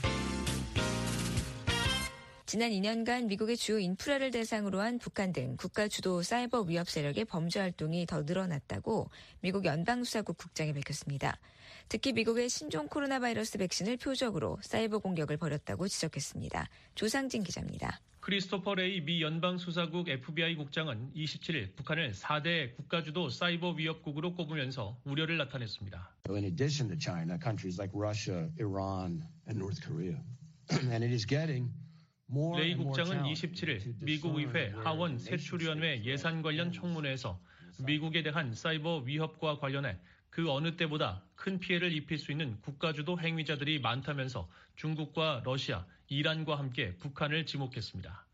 지난 이 년간 미국의 주요 인프라를 대상으로 한 북한 등 국가 주도 사이버 위협 세력의 범죄 활동이 더 늘어났다고 미국 연방수사국 국장이 밝혔습니다. 특히 미국의 신종 코로나 바이러스 백신을 표적으로 사이버 공격을 벌였다고 지적했습니다. 조상진 기자입니다. 크리스토퍼 레이 미 연방수사국 에프비아이 국장은 이십칠 일 북한을 사 대 국가주도 사이버 위협국으로 꼽으면서 우려를 나타냈습니다. In addition to China, countries like Russia, Iran, and North Korea. And it is getting 레이 국장은 이십칠 일 미국 의회 하원 세출위원회 예산 관련 청문회에서 미국에 대한 사이버 위협과 관련해 그 어느 때보다 큰 피해를 입힐 수 있는 국가주도 행위자들이 많다면서 중국과 러시아, 이란과 함께 북한을 지목했습니다.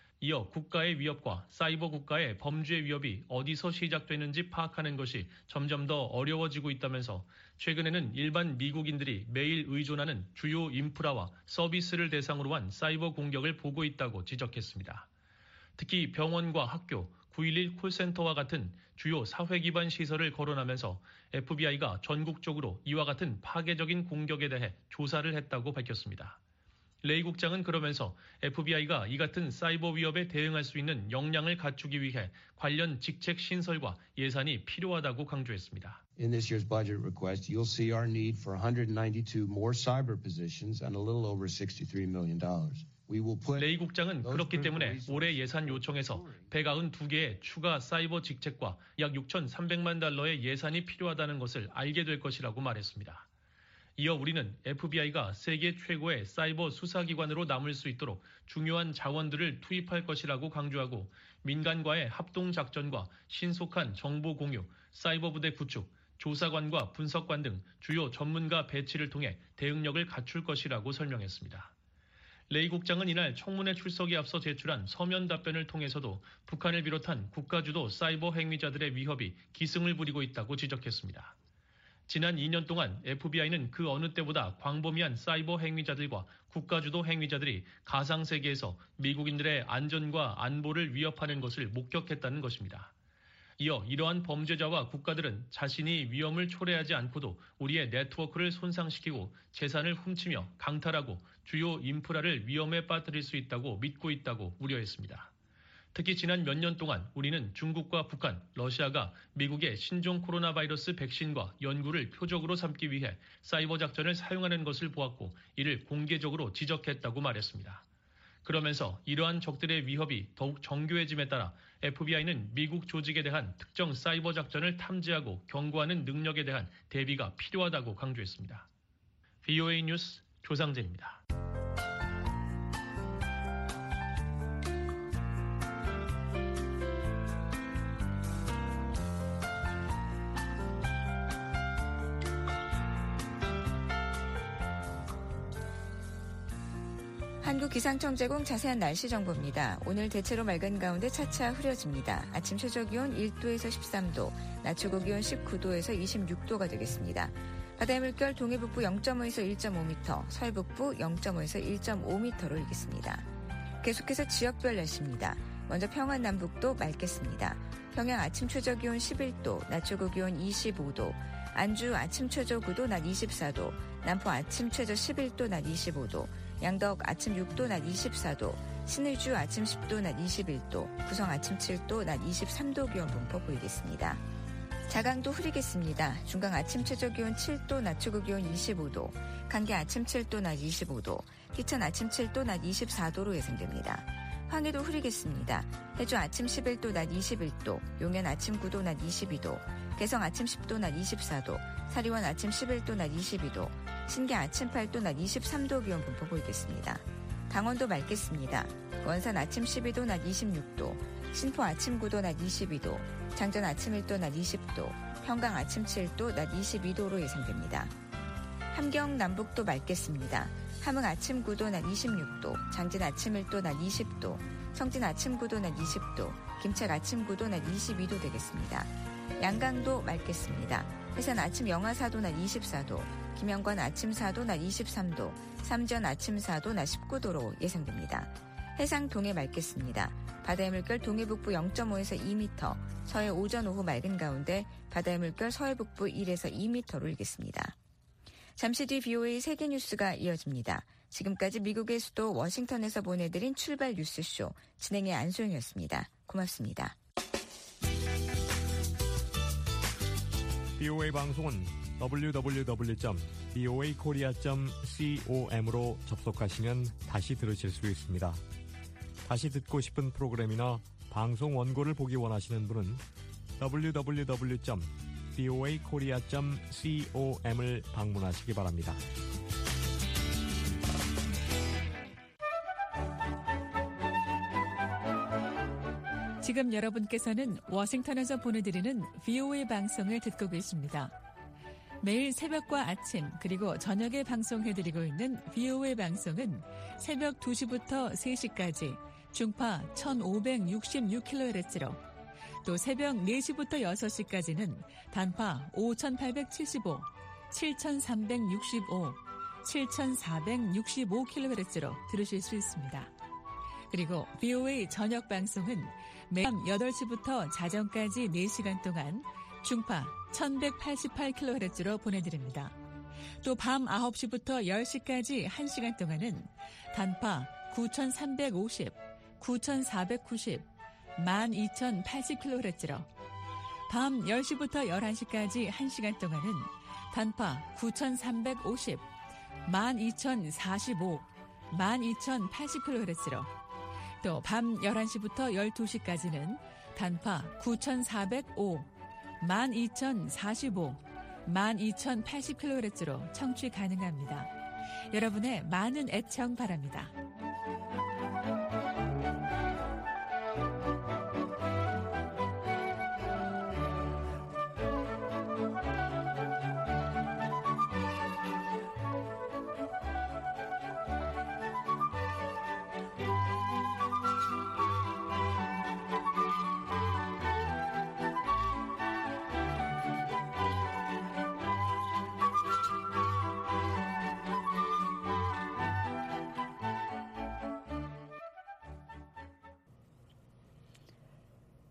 이어 국가의 위협과 사이버 국가의 범죄 위협이 어디서 시작되는지 파악하는 것이 점점 더 어려워지고 있다면서 최근에는 일반 미국인들이 매일 의존하는 주요 인프라와 서비스를 대상으로 한 사이버 공격을 보고 있다고 지적했습니다. 특히 병원과 학교, 구일일 콜센터와 같은 주요 사회 기반 시설을 거론하면서 에프비아이가 전국적으로 이와 같은 파괴적인 공격에 대해 조사를 했다고 밝혔습니다. 레이 국장은 그러면서 에프비아이가 이 같은 사이버 위협에 대응할 수 있는 역량을 갖추기 위해 관련 직책 신설과 예산이 필요하다고 강조했습니다. In this year's budget request, you'll see our need for one hundred ninety-two more cyber positions and a little over sixty-three million dollars. 레이 국장은 그렇기 때문에 올해 예산 요청에서 백구십이 개의 추가 사이버 직책과 약 육천삼백만 달러의 예산이 필요하다는 것을 알게 될 것이라고 말했습니다. 이어 우리는 에프비아이가 세계 최고의 사이버 수사기관으로 남을 수 있도록 중요한 자원들을 투입할 것이라고 강조하고 민간과의 합동작전과 신속한 정보 공유, 사이버 부대 구축, 조사관과 분석관 등 주요 전문가 배치를 통해 대응력을 갖출 것이라고 설명했습니다. 레이 국장은 이날 청문회 출석에 앞서 제출한 서면 답변을 통해서도 북한을 비롯한 국가주도 사이버 행위자들의 위협이 기승을 부리고 있다고 지적했습니다. 지난 이 년 동안 에프비아이는 그 어느 때보다 광범위한 사이버 행위자들과 국가주도 행위자들이 가상세계에서 미국인들의 안전과 안보를 위협하는 것을 목격했다는 것입니다. 이어 이러한 범죄자와 국가들은 자신이 위험을 초래하지 않고도 우리의 네트워크를 손상시키고 재산을 훔치며 강탈하고 주요 인프라를 위험에 빠뜨릴 수 있다고 믿고 있다고 우려했습니다. 특히 지난 몇 년 동안 우리는 중국과 북한, 러시아가 미국의 신종 코로나 바이러스 백신과 연구를 표적으로 삼기 위해 사이버 작전을 사용하는 것을 보았고 이를 공개적으로 지적했다고 말했습니다. 그러면서 이러한 적들의 위협이 더욱 정교해짐에 따라 에프비아이는 미국 조직에 대한 특정 사이버 작전을 탐지하고 경고하는 능력에 대한 대비가 필요하다고 강조했습니다. 브이오에이 뉴스 조상재입니다. 한국기상청 제공 자세한 날씨 정보입니다. 오늘 대체로 맑은 가운데 차차 흐려집니다. 아침 최저기온 일 도에서 십삼 도, 낮 최고기온 십구 도에서 이십육 도가 되겠습니다. 바다의 물결 동해북부 영 점 오에서 일 점 오 미터, 서해북부 영 점 오에서 일 점 오 미터로 일겠습니다. 계속해서 지역별 날씨입니다. 먼저 평안 남북도 맑겠습니다. 평양 아침 최저기온 십일 도, 낮 최고기온 이십오 도, 안주 아침 최저 구 도, 낮 이십사 도, 남포 아침 최저 십일 도, 낮 이십오 도, 양덕 아침 육 도, 낮 이십사 도, 신의주 아침 십 도, 낮 이십일 도, 구성 아침 칠 도, 낮 이십삼 도 기온 분포 보이겠습니다. 자강도 흐리겠습니다. 중강 아침 최저기온 칠 도, 낮 최고기온 이십오 도, 강계 아침 칠 도, 낮 이십오 도, 희천 아침 칠 도, 낮 이십사 도로 예상됩니다. 황해도 흐리겠습니다. 해주 아침 십일 도, 낮 이십일 도, 용현 아침 구 도, 낮 이십이 도, 개성 아침 십 도, 낮 이십사 도, 사리원 아침 십일 도, 낮 이십이 도, 신계 아침 팔 도, 낮 이십삼 도 기온 분포 보이겠습니다. 강원도 맑겠습니다. 원산 아침 십이 도, 낮 이십육 도, 신포 아침 구 도, 낮 이십이 도, 장전 아침 일 도, 낮 이십 도, 평강 아침 칠 도, 낮 이십이 도로 예상됩니다. 함경 남북도 맑겠습니다. 함흥 아침 구 도, 낮 이십육 도, 장진 아침 일 도, 낮 이십 도, 청진 아침 구 도, 낮 이십 도, 김책 아침 구 도, 낮 이십이 도 되겠습니다. 양강도 맑겠습니다. 해산 아침 영하 사 도, 낮 이십사 도, 김영관 아침 사 도, 낮 이십삼 도, 삼전 아침 사 도, 낮 십구 도로 예상됩니다. 해상 동해 맑겠습니다. 바다의 물결 동해북부 영 점 오에서 이 미터, 서해 오전 오후 맑은 가운데 바다의 물결 서해북부 일에서 이 미터로 일겠습니다. 잠시 뒤 브이오에이 세계뉴스가 이어집니다. 지금까지 미국의 수도 워싱턴에서 보내드린 출발 뉴스쇼 진행의 안소영이었습니다. 고맙습니다. 브이오에이 방송은 더블유 더블유 더블유 점 브이오에이 코리아 점 com으로 접속하시면 다시 들으실 수 있습니다. 다시 듣고 싶은 프로그램이나 방송 원고를 보기 원하시는 분은 더블유 더블유 더블유 점 브이오에이 코리아 점 com을 방문하시기 바랍니다. 지금 여러분께서는 워싱턴에서 보내드리는 브이오에이 방송을 듣고 계십니다. 매일 새벽과 아침 그리고 저녁에 방송해드리고 있는 브이오에이 방송은 새벽 두 시부터 세 시까지 중파 천오백육십육 킬로헤르츠로 또 새벽 네 시부터 여섯 시까지는 단파 오천팔백칠십오, 칠천삼백육십오, 칠천사백육십오 킬로헤르츠로 들으실 수 있습니다. 그리고 브이오에이 저녁 방송은 매일 여덟 시부터 자정까지 네 시간 동안 중파 천백팔십팔 킬로헤르츠로 보내드립니다. 또 밤 아홉 시부터 열 시까지 한 시간 동안은 단파 구천삼백오십, 구천사백구십, 만 이천팔십 킬로헤르츠로 밤 열 시부터 열한 시까지 한 시간 동안은 단파 구천삼백오십, 만 이천사십오, 만 이천팔십 킬로헤르츠로 또 밤 열한 시부터 열두 시까지는 단파 구천사백오, 만 이천사십오, 만 이천팔십 킬로헤르츠로 청취 가능합니다. 여러분의 많은 애청 바랍니다.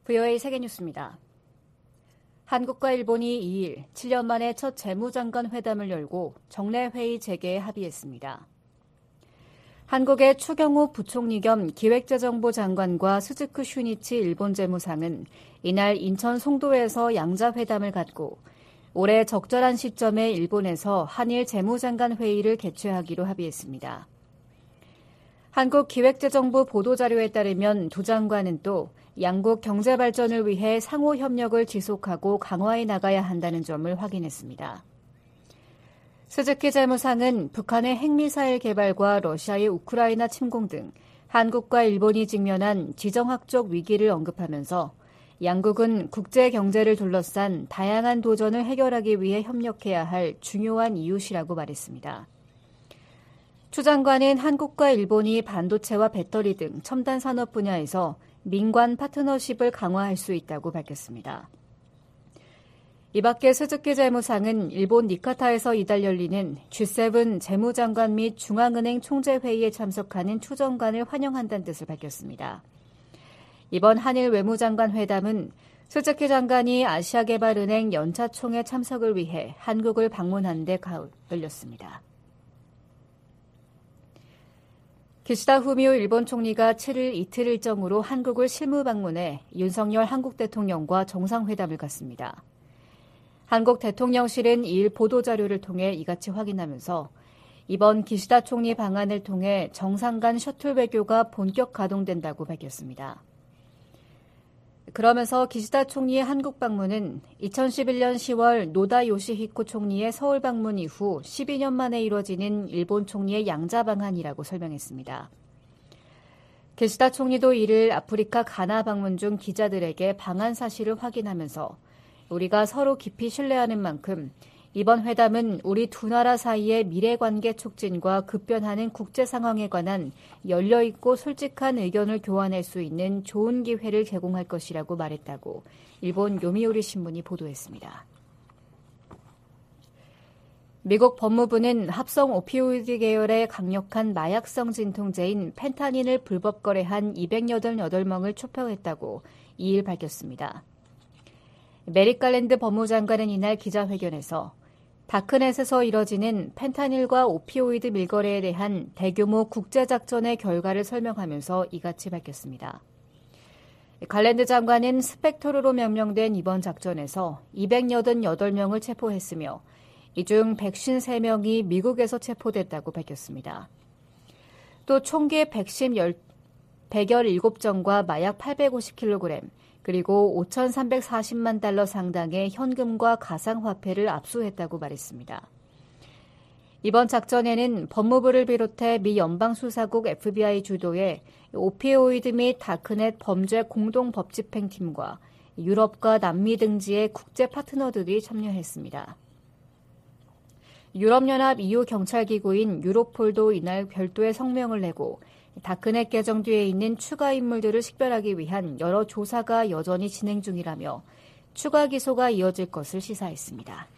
브이오에이 세계뉴스입니다. 한국과 일본이 이일 칠 년 만에 첫 재무장관 회담을 열고 정례 회의 재개에 합의했습니다. 한국의 추경호 부총리 겸 기획재정부 장관과 스즈쿠 슈니치 일본 재무상은 이날 인천 송도에서 양자회담을 갖고 올해 적절한 시점에 일본에서 한일 재무장관 회의를 개최하기로 합의했습니다. 한국 기획재정부 보도자료에 따르면 두 장관은 또 양국 경제 발전을 위해 상호 협력을 지속하고 강화해 나가야 한다는 점을 확인했습니다. 스즈키 재무상은 북한의 핵미사일 개발과 러시아의 우크라이나 침공 등 한국과 일본이 직면한 지정학적 위기를 언급하면서 양국은 국제 경제를 둘러싼 다양한 도전을 해결하기 위해 협력해야 할 중요한 이웃이라고 말했습니다. 추 장관은 한국과 일본이 반도체와 배터리 등 첨단 산업 분야에서 민관 파트너십을 강화할 수 있다고 밝혔습니다. 이 밖에 스즈키 재무상은 일본 니카타에서 이달 열리는 지 세븐 재무장관 및 중앙은행 총재회의에 참석하는 추 장관을 환영한다는 뜻을 밝혔습니다. 이번 한일 외무장관 회담은 스즈키 장관이 아시아개발은행 연차총회 참석을 위해 한국을 방문한 데 열렸습니다. 기시다 후미오 일본 총리가 칠일 이틀 일정으로 한국을 실무 방문해 윤석열 한국 대통령과 정상회담을 갖습니다. 한국 대통령실은 이일 보도자료를 통해 이같이 확인하면서 이번 기시다 총리 방한을 통해 정상 간 셔틀 외교가 본격 가동된다고 밝혔습니다. 그러면서 기시다 총리의 한국 방문은 이천십일년 시월 노다 요시히코 총리의 서울 방문 이후 십이 년 만에 이뤄지는 일본 총리의 양자 방한이라고 설명했습니다. 기시다 총리도 이를 아프리카 가나 방문 중 기자들에게 방한 사실을 확인하면서 우리가 서로 깊이 신뢰하는 만큼 이번 회담은 우리 두 나라 사이의 미래관계 촉진과 급변하는 국제 상황에 관한 열려있고 솔직한 의견을 교환할 수 있는 좋은 기회를 제공할 것이라고 말했다고 일본 요미우리 신문이 보도했습니다. 미국 법무부는 합성 오피오이드 계열의 강력한 마약성 진통제인 펜타닌을 불법 거래한 이백팔십팔 명을 초평했다고 이일 밝혔습니다. 메릭 갈랜드 법무장관은 이날 기자회견에서 다크넷에서 이뤄지는 펜타닐과 오피오이드 밀거래에 대한 대규모 국제작전의 결과를 설명하면서 이같이 밝혔습니다. 갈랜드 장관은 스펙토르로 명명된 이번 작전에서 이백팔십팔 명을 체포했으며 이 중 백오십삼 명이 미국에서 체포됐다고 밝혔습니다. 또 총기 백십칠 정과 마약 팔백오십 킬로그램, 그리고 오천삼백사십만 달러 상당의 현금과 가상화폐를 압수했다고 말했습니다. 이번 작전에는 법무부를 비롯해 미 연방수사국 에프비아이 주도의 오피오이드 및 다크넷 범죄 공동법집행팀과 유럽과 남미 등지의 국제 파트너들이 참여했습니다. 유럽연합 이유 경찰기구인 유로폴도 이날 별도의 성명을 내고 다크넷 계정 뒤에 있는 추가 인물들을 식별하기 위한 여러 조사가 여전히 진행 중이라며 추가 기소가 이어질 것을 시사했습니다.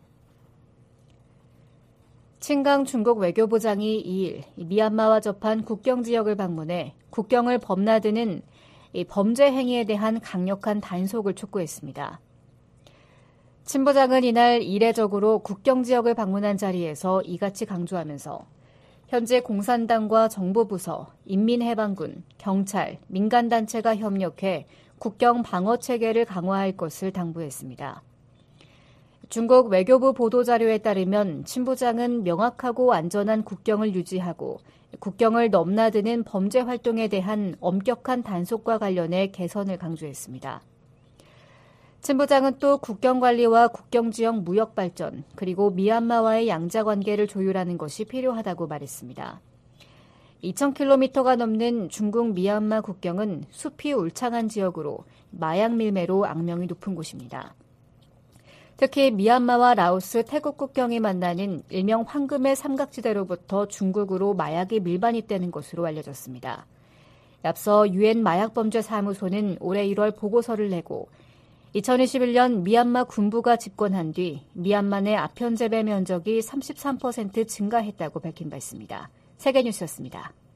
친강 중국 외교부장이 이일 미얀마와 접한 국경 지역을 방문해 국경을 범나드는 범죄 행위에 대한 강력한 단속을 촉구했습니다. 친 부장은 이날 이례적으로 국경 지역을 방문한 자리에서 이같이 강조하면서 현재 공산당과 정보부서, 인민해방군, 경찰, 민간단체가 협력해 국경 방어 체계를 강화할 것을 당부했습니다. 중국 외교부 보도자료에 따르면 친 부장은 명확하고 안전한 국경을 유지하고 국경을 넘나드는 범죄 활동에 대한 엄격한 단속과 관련해 개선을 강조했습니다. 친 부장은 또 국경관리와 국경지역 무역발전, 그리고 미얀마와의 양자관계를 조율하는 것이 필요하다고 말했습니다. 이천 킬로미터가 넘는 중국 미얀마 국경은 숲이 울창한 지역으로 마약 밀매로 악명이 높은 곳입니다. 특히 미얀마와 라오스, 태국 국경이 만나는 일명 황금의 삼각지대로부터 중국으로 마약이 밀반입되는 것으로 알려졌습니다. 앞서 유엔 마약범죄사무소는 올해 일월 보고서를 내고 이천이십일 년 미얀마 군부가 집권한 뒤 미얀마 내 아편 재배 면적이 삼십삼 퍼센트 증가했다고 밝힌 바 있습니다. 세계뉴스였습니다.